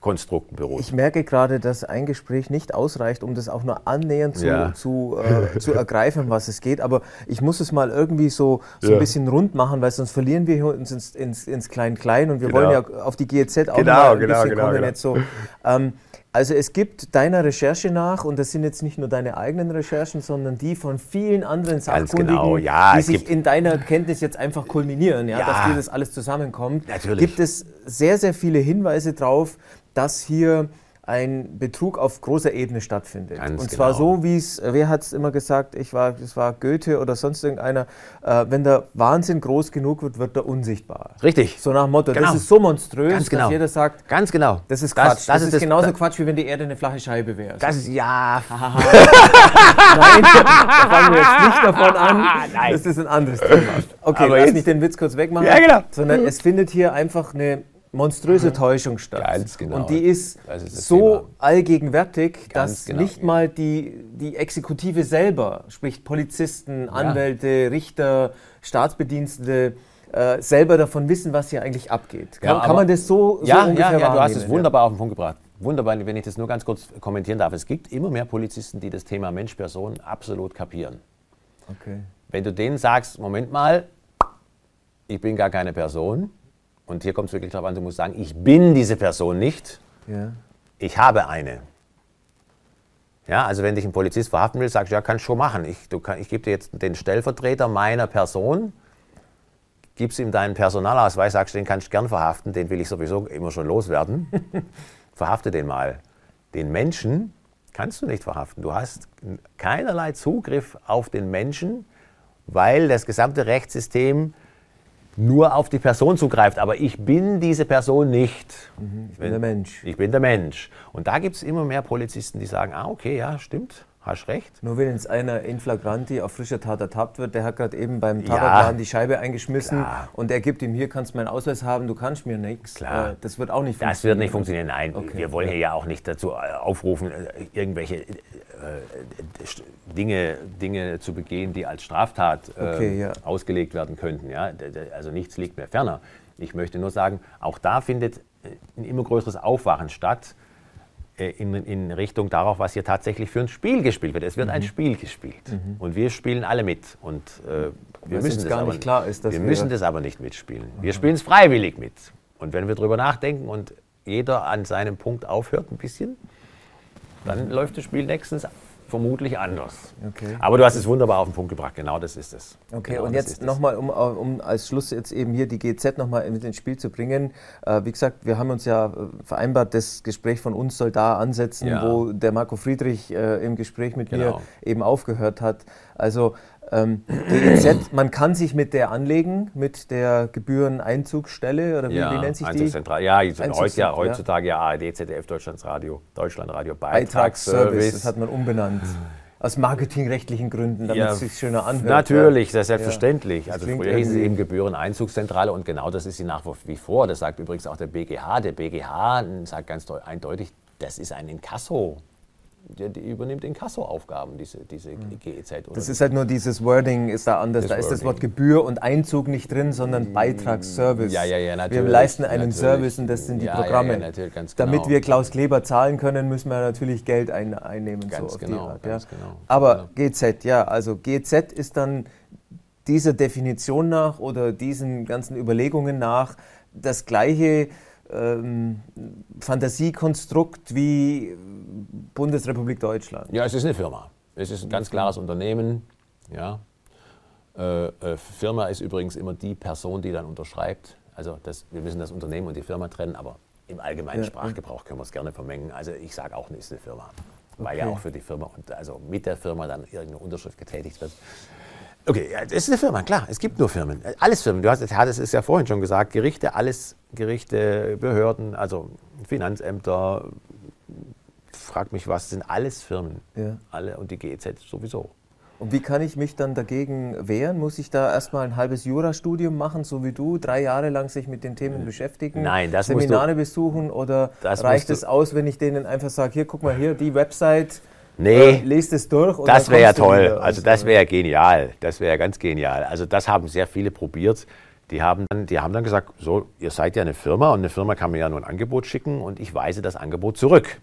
Konstrukten beruht. Ich merke gerade, dass ein Gespräch nicht ausreicht, um das auch nur annähernd zu, Ja. zu, äh, zu ergreifen, was es geht. Aber ich muss es mal irgendwie so, so Ja. ein bisschen rund machen, weil sonst verlieren wir uns ins, ins, ins Klein-Klein und wir Genau. wollen ja auf die G E Z auch Genau, mal ein genau, bisschen genau, kommen. genau. Jetzt so. Ähm, also es gibt deiner Recherche nach, und das sind jetzt nicht nur deine eigenen Recherchen, sondern die von vielen anderen Sachkundigen, genau, ja, die es sich gibt- in deiner Kenntnis jetzt einfach kulminieren, ja, Ja. dass dir das alles zusammenkommt. Natürlich. Gibt es sehr, sehr viele Hinweise darauf, dass hier ein Betrug auf großer Ebene stattfindet. Ganz und zwar genau. so, wie es, wer hat es immer gesagt, ich war, das war Goethe oder sonst irgendeiner, äh, wenn der Wahnsinn groß genug wird, wird er unsichtbar. Richtig. So nach dem Motto, Genau. das ist so monströs, Ganz genau. dass jeder sagt, Ganz genau. das ist Quatsch. Das, Das, ist, das genauso das, Quatsch, wie wenn die Erde eine flache Scheibe wäre. Das ist, ja, Nein, da fangen wir jetzt nicht davon an. Nein. Das ist ein anderes Thema. Okay, Aber lass jetzt- mich den Witz kurz wegmachen. Ja, genau. Sondern es findet hier einfach eine monströse Täuschung statt. Ganz genau. Und die ist, Das ist das so Thema. allgegenwärtig, Ganz dass genau. nicht mal die, die Exekutive selber, sprich Polizisten, Anwälte, Richter, Staatsbedienstete, äh, selber davon wissen, was hier eigentlich abgeht. Kann, Ja, kann aber- man das so, so ja, ja, ungefähr ja, du hast wahrnehmen? es wunderbar auf den Punkt gebracht. Wunderbar, wenn ich das nur ganz kurz kommentieren darf. Es gibt immer mehr Polizisten, die das Thema Mensch-Person absolut kapieren. Okay. Wenn du denen sagst, Moment mal, ich bin gar keine Person, und hier kommt es wirklich darauf an, du musst sagen, ich bin diese Person nicht, Ja. ich habe eine. Ja, also wenn dich ein Polizist verhaften will, sagst du, ja, kannst du schon machen. Ich, du kann, ich gebe dir jetzt den Stellvertreter meiner Person, gibst ihm deinen Personalausweis, sagst du, den kannst du gern verhaften, den will ich sowieso immer schon loswerden. Verhafte den mal. Den Menschen kannst du nicht verhaften. Du hast keinerlei Zugriff auf den Menschen, weil das gesamte Rechtssystem nur auf die Person zugreift. Aber ich bin diese Person nicht. Ich bin der Mensch. Ich bin der Mensch. Und da gibt es immer mehr Polizisten, die sagen, ah, okay, ja, stimmt, hast recht. Nur wenn jetzt einer in flagranti auf frischer Tat ertappt wird, der hat gerade eben beim Ja. Tabakladen die Scheibe eingeschmissen Klar. und er gibt ihm, hier kannst du meinen Ausweis haben, du kannst mir nichts. Klar. Äh, das wird auch nicht Das wird nicht funktionieren. Nein, Okay. wir wollen hier ja auch nicht dazu äh, aufrufen, äh, irgendwelche äh, St- Dinge, Dinge zu begehen, die als Straftat äh, Okay, ja. ausgelegt werden könnten. Ja? D- d- Also nichts liegt mir ferner. Ich möchte nur sagen, auch da findet äh, ein immer größeres Aufwachen statt äh, in, in Richtung darauf, was hier tatsächlich für ein Spiel gespielt wird. Es wird ein Spiel gespielt und wir spielen alle mit. Und äh, wir Weil es müssen uns das gar aber, nicht klar ist, dass wir wir- müssen das aber nicht mitspielen. Wir spielen es freiwillig mit. Und wenn wir drüber nachdenken und jeder an seinem Punkt aufhört ein bisschen, dann läuft das Spiel nächstens vermutlich anders. Okay. Aber du hast es wunderbar auf den Punkt gebracht, genau das ist es. Okay, genau und das jetzt ist es. nochmal, um, um als Schluss jetzt eben hier die G E Z nochmal mit ins Spiel zu bringen. Äh, wie gesagt, wir haben uns ja äh, vereinbart, das Gespräch von uns soll da ansetzen, Ja. wo der Marco Friedrich äh, im Gespräch mit Genau. mir eben aufgehört hat. Also ähm, G E Z, man kann sich mit der anlegen, mit der Gebühreneinzugsstelle, oder wie, Ja, wie nennt sich die? Einzugszentral. Ja, heute, Einzugszentral, ja, ja. heutzutage ja A R D, Z D F, Deutschlandradio, Deutschlandradio, Beitragsservice, Beitragsservice. das hat man umbenannt. Aus marketingrechtlichen Gründen, damit Ja, es sich schöner anhört. Natürlich, Ja. das ist selbstverständlich. Das Also klingt früher hieß es irgendwie- eben Gebühreneinzugszentrale und genau das ist sie nach wie vor. Das sagt übrigens auch der B G H. Der B G H sagt ganz deu- eindeutig, das ist ein Inkasso. Der, die übernimmt Inkasso-Aufgaben, diese, diese G E Z. Oder Das ist halt nur dieses Wording ist da anders. Das Da ist das Wording. Wort Gebühr und Einzug nicht drin, sondern Beitragsservice. Ja, ja, ja, natürlich. Wir leisten einen natürlich. Service und das sind die Ja, ja, Programme. ja, natürlich, ganz genau. Damit wir Klaus Kleber zahlen können, müssen wir natürlich Geld ein, einnehmen. Ganz so auf genau, die Art, ganz ja. genau. Aber Genau. G Z, ja, also G Z ist dann dieser Definition nach oder diesen ganzen Überlegungen nach das gleiche ähm, Fantasiekonstrukt wie Bundesrepublik Deutschland. Ja, es ist eine Firma. Es ist ein ganz klares Unternehmen. Ja. Äh, äh, Firma ist übrigens immer die Person, die dann unterschreibt. Also das, wir müssen das Unternehmen und die Firma trennen, aber im allgemeinen Ja, Sprachgebrauch können wir es gerne vermengen. Also ich sage auch, es ist eine Firma, weil ja Okay. auch für die Firma und also mit der Firma dann irgendeine Unterschrift getätigt wird. Okay, ja, es ist eine Firma, klar, es gibt nur Firmen. Alles Firmen, du hast, hattest es ja vorhin schon gesagt, Gerichte, alles Gerichte, Behörden, also Finanzämter, frag mich was, sind alles Firmen. Ja. Alle und die G E Z sowieso. Und wie kann ich mich dann dagegen wehren? Muss ich da erstmal ein halbes Jurastudium machen, so wie du, drei Jahre lang sich mit den Themen beschäftigen, Nein, das musst Seminare besuchen oder Das reicht musst es du- aus, wenn ich denen einfach sage, hier, guck mal hier, die Website, Nee, äh, lest es durch. Und das dann wäre ja kommst du toll. wieder. Also das wäre ja genial. Das wäre ja ganz genial. Also das haben sehr viele probiert. Die haben, dann, die haben dann gesagt, so, ihr seid ja eine Firma und eine Firma kann mir ja nur ein Angebot schicken und ich weise das Angebot zurück.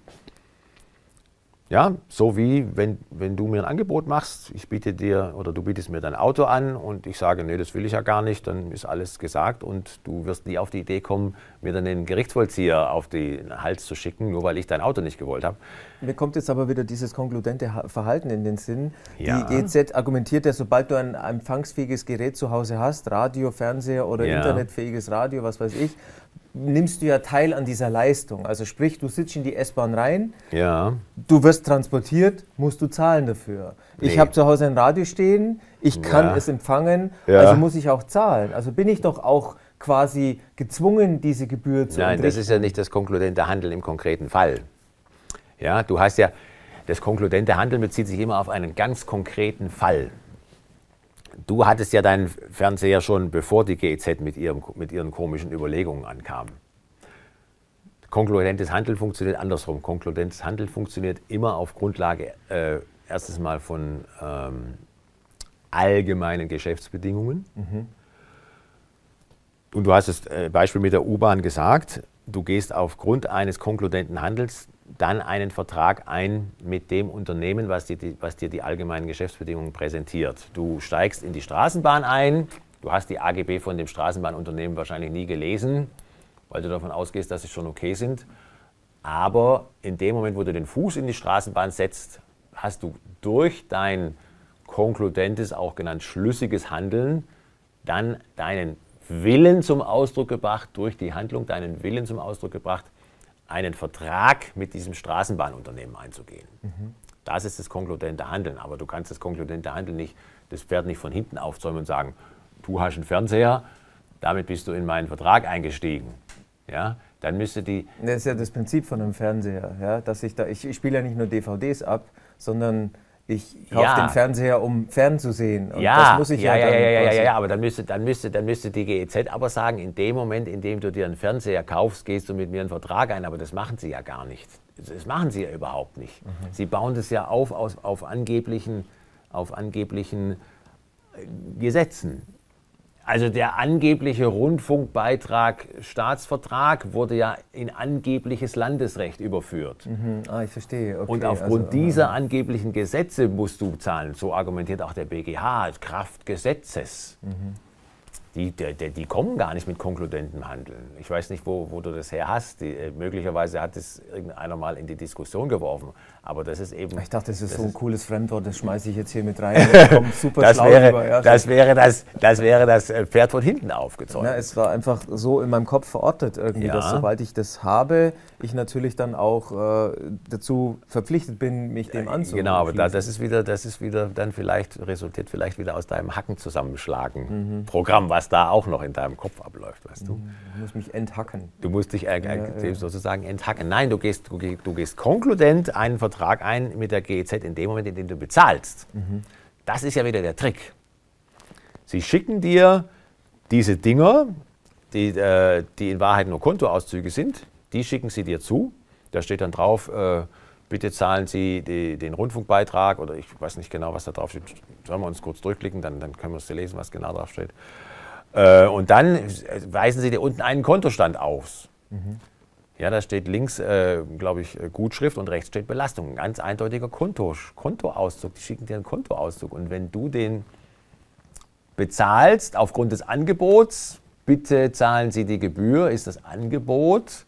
Ja, so wie wenn, wenn du mir ein Angebot machst, ich biete dir oder du bietest mir dein Auto an und ich sage, nee, das will ich ja gar nicht, dann ist alles gesagt und du wirst nie auf die Idee kommen, mir dann den Gerichtsvollzieher auf den Hals zu schicken, nur weil ich dein Auto nicht gewollt habe. Mir kommt jetzt aber wieder dieses konkludente Verhalten in den Sinn. Ja. Die G E Z argumentiert ja, sobald du ein empfangsfähiges Gerät zu Hause hast, Radio, Fernseher oder Ja. internetfähiges Radio, was weiß ich, nimmst du ja teil an dieser Leistung. Also sprich, du sitzt in die S-Bahn rein, Ja. du wirst transportiert, musst du zahlen dafür. Nee. Ich habe zu Hause ein Radio stehen, ich kann Ja. es empfangen, Ja. also muss ich auch zahlen. Also bin ich doch auch quasi gezwungen, diese Gebühr zu Nein, das entrichten. ist ja nicht das konkludente Handeln im konkreten Fall. Ja, du hast ja, das konkludente Handeln bezieht sich immer auf einen ganz konkreten Fall. Du hattest ja deinen Fernseher schon, bevor die G E Z mit, ihrem, mit ihren komischen Überlegungen ankam. Konkludentes Handeln funktioniert andersrum. Konkludentes Handeln funktioniert immer auf Grundlage äh, erstes Mal von ähm, allgemeinen Geschäftsbedingungen. Mhm. Und du hast das äh, Beispiel mit der U-Bahn gesagt, du gehst aufgrund eines konkludenten Handels dann einen Vertrag ein mit dem Unternehmen, was dir, die, was dir die allgemeinen Geschäftsbedingungen präsentiert. Du steigst in die Straßenbahn ein, du hast die A G B von dem Straßenbahnunternehmen wahrscheinlich nie gelesen, weil du davon ausgehst, dass sie schon okay sind. Aber in dem Moment, wo du den Fuß in die Straßenbahn setzt, hast du durch dein konkludentes, auch genannt schlüssiges Handeln, dann deinen Willen zum Ausdruck gebracht, durch die Handlung deinen Willen zum Ausdruck gebracht, einen Vertrag mit diesem Straßenbahnunternehmen einzugehen. Mhm. Das ist das konkludente Handeln. Aber du kannst das konkludente Handeln nicht, das Pferd nicht von hinten aufzäumen und sagen, du hast einen Fernseher, damit bist du in meinen Vertrag eingestiegen. Ja, dann müsste die... Das ist ja das Prinzip von einem Fernseher, ja, dass ich da, ich, ich spiele ja nicht nur D V Ds ab, sondern ich kaufe Ja. den Fernseher, um fernzusehen. Und Ja, das muss ich ja, ja, ja, dann ja, ja, ja, quasi- ja, aber dann müsste, dann, müsste, dann müsste die G E Z aber sagen, in dem Moment, in dem du dir einen Fernseher kaufst, gehst du mit mir einen Vertrag ein, aber das machen sie ja gar nicht. Das machen sie ja überhaupt nicht. Mhm. Sie bauen das ja auf, auf, auf angeblichen, auf angeblichen Gesetzen. Also der angebliche Rundfunkbeitrag Staatsvertrag wurde ja in angebliches Landesrecht überführt. Mhm. Ah, ich verstehe. Okay, Und aufgrund also, dieser angeblichen Gesetze musst du zahlen. So argumentiert auch der B G H, Kraft Gesetzes. Mhm. Die, die, die, die kommen gar nicht mit konkludentem Handeln. Ich weiß nicht, wo, wo du das her hast. Die, äh, möglicherweise hat es irgendeiner mal in die Diskussion geworfen. Aber das ist eben... Ich dachte, das ist das so ein ist- cooles Fremdwort, das schmeiße ich jetzt hier mit rein. Das kommt super Das schlau wäre, rüber, ja. das, wäre das, das wäre das äh, Pferd von hinten aufgezäumt. Ja, es war einfach so in meinem Kopf verortet irgendwie, Ja. dass sobald ich das habe, ich natürlich dann auch äh, dazu verpflichtet bin, mich dem anzuschließen. Genau, aber da, das ist wieder, das ist wieder dann vielleicht, resultiert vielleicht wieder aus deinem Hacken zusammenschlagen Mhm. Programm, was da auch noch in deinem Kopf abläuft, weißt du. Ich muss mich enthacken. Du musst dich äh, äh, Ja, ja. sozusagen enthacken. Nein, du gehst, du, geh- du gehst konkludent einen Vertrag ein mit der G E Z in dem Moment, in dem du bezahlst. Das ist ja wieder der Trick. Sie schicken dir diese Dinger, die, äh, die in Wahrheit nur Kontoauszüge sind, die schicken sie dir zu. Da steht dann drauf, äh, bitte zahlen Sie die, den Rundfunkbeitrag oder ich weiß nicht genau, was da drauf steht. Sollen wir uns kurz durchklicken, dann, dann können wir es lesen, was genau drauf steht. Äh, und dann weisen Sie dir unten einen Kontostand aus. Mhm. Ja, da steht links, äh, glaube ich, Gutschrift und rechts steht Belastung. Ein ganz eindeutiger Konto, Kontoauszug. Die schicken dir einen Kontoauszug. Und wenn du den bezahlst aufgrund des Angebots, bitte zahlen Sie die Gebühr, ist das Angebot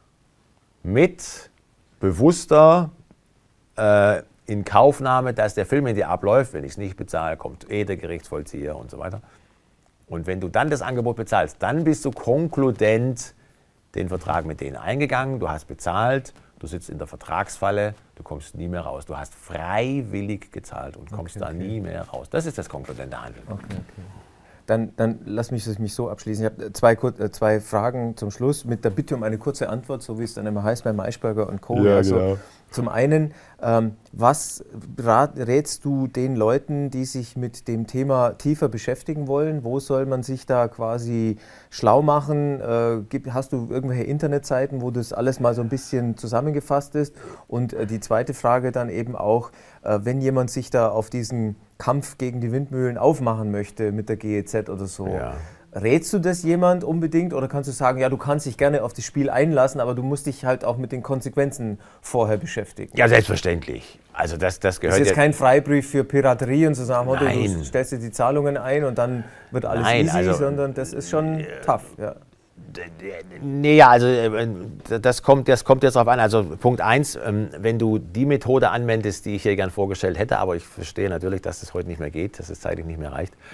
mit bewusster äh, Inkaufnahme, dass der Film in dir abläuft. Wenn ich es nicht bezahle, kommt eh der Gerichtsvollzieher und so weiter. Und wenn du dann das Angebot bezahlst, dann bist du konkludent den Vertrag mit denen eingegangen, du hast bezahlt, du sitzt in der Vertragsfalle, du kommst nie mehr raus. Du hast freiwillig gezahlt und kommst Okay, da okay. nie mehr raus. Das ist das konkludente Handeln. Okay, okay. Dann, dann lass mich das mich so abschließen. Ich habe zwei, kur- äh, zwei Fragen zum Schluss mit der Bitte um eine kurze Antwort, so wie es dann immer heißt bei Maischberger und Co. Ja, also, genau. Zum einen, ähm, was rat, rätst du den Leuten, die sich mit dem Thema tiefer beschäftigen wollen? Wo soll man sich da quasi schlau machen? Äh, gibt, hast du irgendwelche Internetseiten, wo das alles mal so ein bisschen zusammengefasst ist? Und äh, die zweite Frage dann eben auch, äh, wenn jemand sich da auf diesen Kampf gegen die Windmühlen aufmachen möchte mit der G E Z oder so, Ja. Rätst du das jemand unbedingt oder kannst du sagen, ja, du kannst dich gerne auf das Spiel einlassen, aber du musst dich halt auch mit den Konsequenzen vorher beschäftigen? Ja, selbstverständlich. Also das, das gehört. Das ist jetzt ja kein Freibrief für Piraterie und zu sagen, oh, Nein. du stellst dir die Zahlungen ein und dann wird alles Nein, easy, also, sondern das ist schon äh, tough. Ja. Nee, ja, also das kommt, das kommt jetzt darauf an. Also Punkt eins, wenn du die Methode anwendest, die ich hier gern vorgestellt hätte, aber ich verstehe natürlich, dass das heute nicht mehr geht, dass es zeitlich nicht mehr reicht,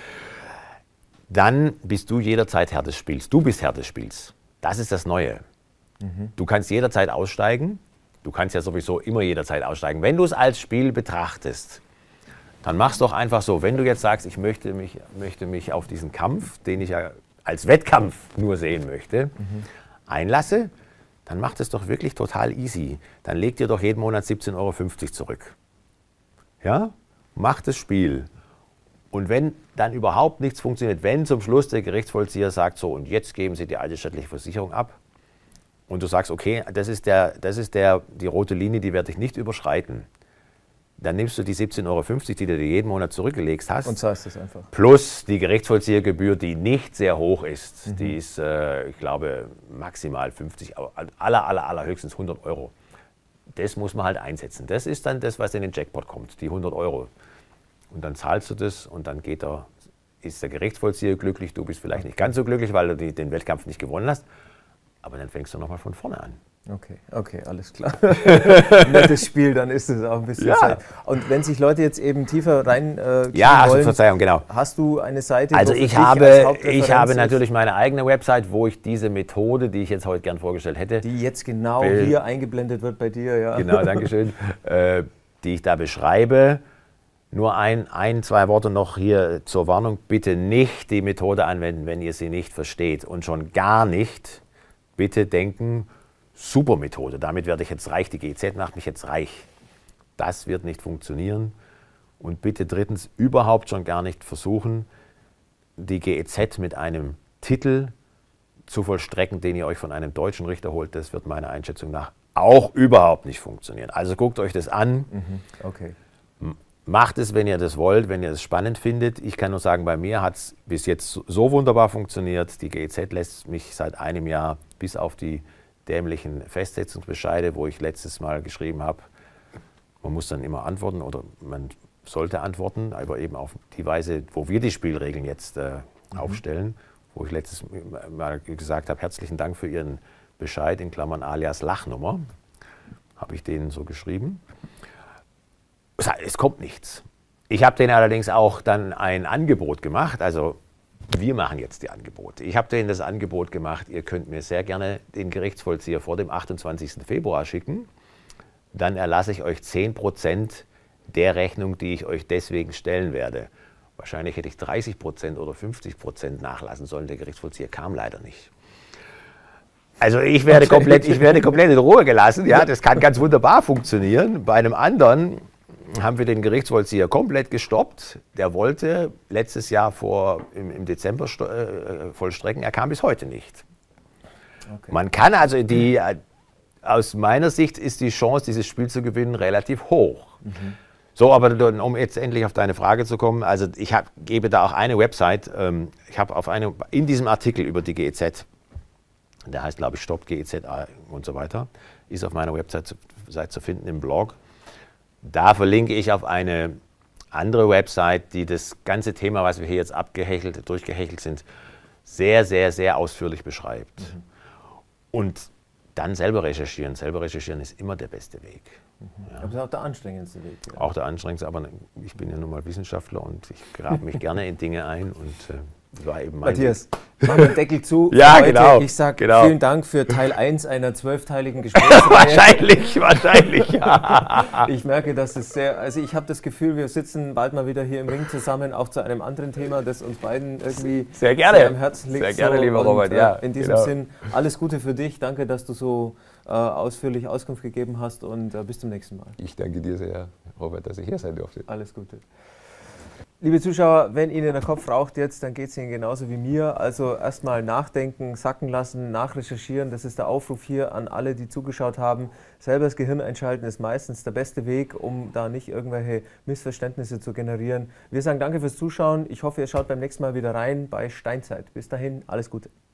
dann bist du jederzeit Herr des Spiels. Du bist Herr des Spiels. Das ist das Neue. Mhm. Du kannst jederzeit aussteigen. Du kannst ja sowieso immer jederzeit aussteigen. Wenn du es als Spiel betrachtest, dann mach's doch einfach so. Wenn du jetzt sagst, ich möchte mich, möchte mich auf diesen Kampf, den ich ja als Wettkampf nur sehen möchte, mhm. einlasse, dann mach das doch wirklich total easy. Dann leg dir doch jeden Monat siebzehn Euro fünfzig zurück. Ja? Mach das Spiel. Und wenn dann überhaupt nichts funktioniert, wenn zum Schluss der Gerichtsvollzieher sagt, so und jetzt geben Sie die eidesstattliche Versicherung ab und du sagst, okay, das ist, der, das ist der, die rote Linie, die werde ich nicht überschreiten, dann nimmst du die siebzehn Euro fünfzig, die du dir jeden Monat zurückgelegt hast, und zahlst es einfach. Plus die Gerichtsvollziehergebühr, die nicht sehr hoch ist, mhm. die ist, äh, ich glaube, maximal fünfzig, aller, aller, aller höchstens hundert Euro. Das muss man halt einsetzen. Das ist dann das, was in den Jackpot kommt, die hundert Euro. Und dann zahlst du das und dann geht er, ist der Gerichtsvollzieher glücklich, du bist vielleicht nicht ganz so glücklich, weil du die, den Wettkampf nicht gewonnen hast, aber dann fängst du nochmal von vorne an. Okay, okay, alles klar. Nettes Spiel, dann ist es auch ein bisschen ja. Zeit. Und wenn sich Leute jetzt eben tiefer rein äh, ja, also wollen, Verzeihung, genau. Hast du eine Seite? Also ich habe, ich habe natürlich meine eigene Website, wo ich diese Methode, die ich jetzt heute gern vorgestellt hätte, die jetzt genau hier eingeblendet wird bei dir, ja. Genau, dankeschön, äh, die ich da beschreibe. Nur ein, ein, zwei Worte noch hier zur Warnung. Bitte nicht die Methode anwenden, wenn ihr sie nicht versteht. Und schon gar nicht bitte denken, super Methode, damit werde ich jetzt reich, die G E Z macht mich jetzt reich. Das wird nicht funktionieren. Und bitte drittens überhaupt schon gar nicht versuchen, die G E Z mit einem Titel zu vollstrecken, den ihr euch von einem deutschen Richter holt. Das wird meiner Einschätzung nach auch überhaupt nicht funktionieren. Also guckt euch das an. Mhm, okay. Macht es, wenn ihr das wollt, wenn ihr es spannend findet. Ich kann nur sagen, bei mir hat es bis jetzt so wunderbar funktioniert. Die G E Z lässt mich seit einem Jahr bis auf die dämlichen Festsetzungsbescheide, wo ich letztes Mal geschrieben habe, man muss dann immer antworten oder man sollte antworten, aber eben auf die Weise, wo wir die Spielregeln jetzt äh, mhm. aufstellen, wo ich letztes Mal gesagt habe, herzlichen Dank für Ihren Bescheid, in Klammern alias Lachnummer, habe ich denen so geschrieben. Es kommt nichts. Ich habe denen allerdings auch dann ein Angebot gemacht, also wir machen jetzt die Angebote. Ich habe denen das Angebot gemacht, ihr könnt mir sehr gerne den Gerichtsvollzieher vor dem achtundzwanzigsten Februar schicken, dann erlasse ich euch zehn Prozent der Rechnung, die ich euch deswegen stellen werde. Wahrscheinlich hätte ich dreißig Prozent oder fünfzig Prozent nachlassen sollen, der Gerichtsvollzieher kam leider nicht. Also ich werde, komplett, ich werde komplett in Ruhe gelassen, ja, das kann ganz wunderbar funktionieren. Bei einem anderen haben wir den Gerichtsvollzieher komplett gestoppt. Der wollte letztes Jahr vor, im, im Dezember äh, vollstrecken, er kam bis heute nicht. Okay. Man kann also, die, aus meiner Sicht ist die Chance, dieses Spiel zu gewinnen, relativ hoch. Mhm. So, aber um jetzt endlich auf deine Frage zu kommen, also ich hab, gebe da auch eine Website, ähm, ich habe auf eine, in diesem Artikel über die G E Z, der heißt glaube ich Stopp G E Z und so weiter, ist auf meiner Website zu, Seite zu finden im Blog. Da verlinke ich auf eine andere Website, die das ganze Thema, was wir hier jetzt abgehechelt, durchgehechelt sind, sehr, sehr, sehr ausführlich beschreibt. Mhm. Und dann selber recherchieren. Selber recherchieren ist immer der beste Weg. Mhm. Ja. Aber das ist auch der anstrengendste Weg. Ja. Auch der anstrengendste, aber ich bin ja nun mal Wissenschaftler und ich grabe mich gerne in Dinge ein und äh, war eben mein Matthias, machen wir den Deckel zu. Ja, heute. Genau. Ich sage genau. vielen Dank für Teil eins einer zwölfteiligen Gesprächsreihe. wahrscheinlich, wahrscheinlich, ja. Ich merke, dass es sehr, also ich habe das Gefühl, wir sitzen bald mal wieder hier im Ring zusammen, auch zu einem anderen Thema, das uns beiden irgendwie sehr, gerne. sehr am Herzen liegt. Sehr gerne, so. lieber Und, Robert, ja. In diesem genau. Sinn, alles Gute für dich. Danke, dass du so äh, ausführlich Auskunft gegeben hast und äh, bis zum nächsten Mal. Ich danke dir sehr, Robert, dass ich hier sein durfte. Alles Gute. Liebe Zuschauer, wenn Ihnen der Kopf raucht jetzt, dann geht es Ihnen genauso wie mir. Also erstmal nachdenken, sacken lassen, nachrecherchieren. Das ist der Aufruf hier an alle, die zugeschaut haben. Selber das Gehirn einschalten ist meistens der beste Weg, um da nicht irgendwelche Missverständnisse zu generieren. Wir sagen danke fürs Zuschauen. Ich hoffe, ihr schaut beim nächsten Mal wieder rein bei Steinzeit. Bis dahin, alles Gute.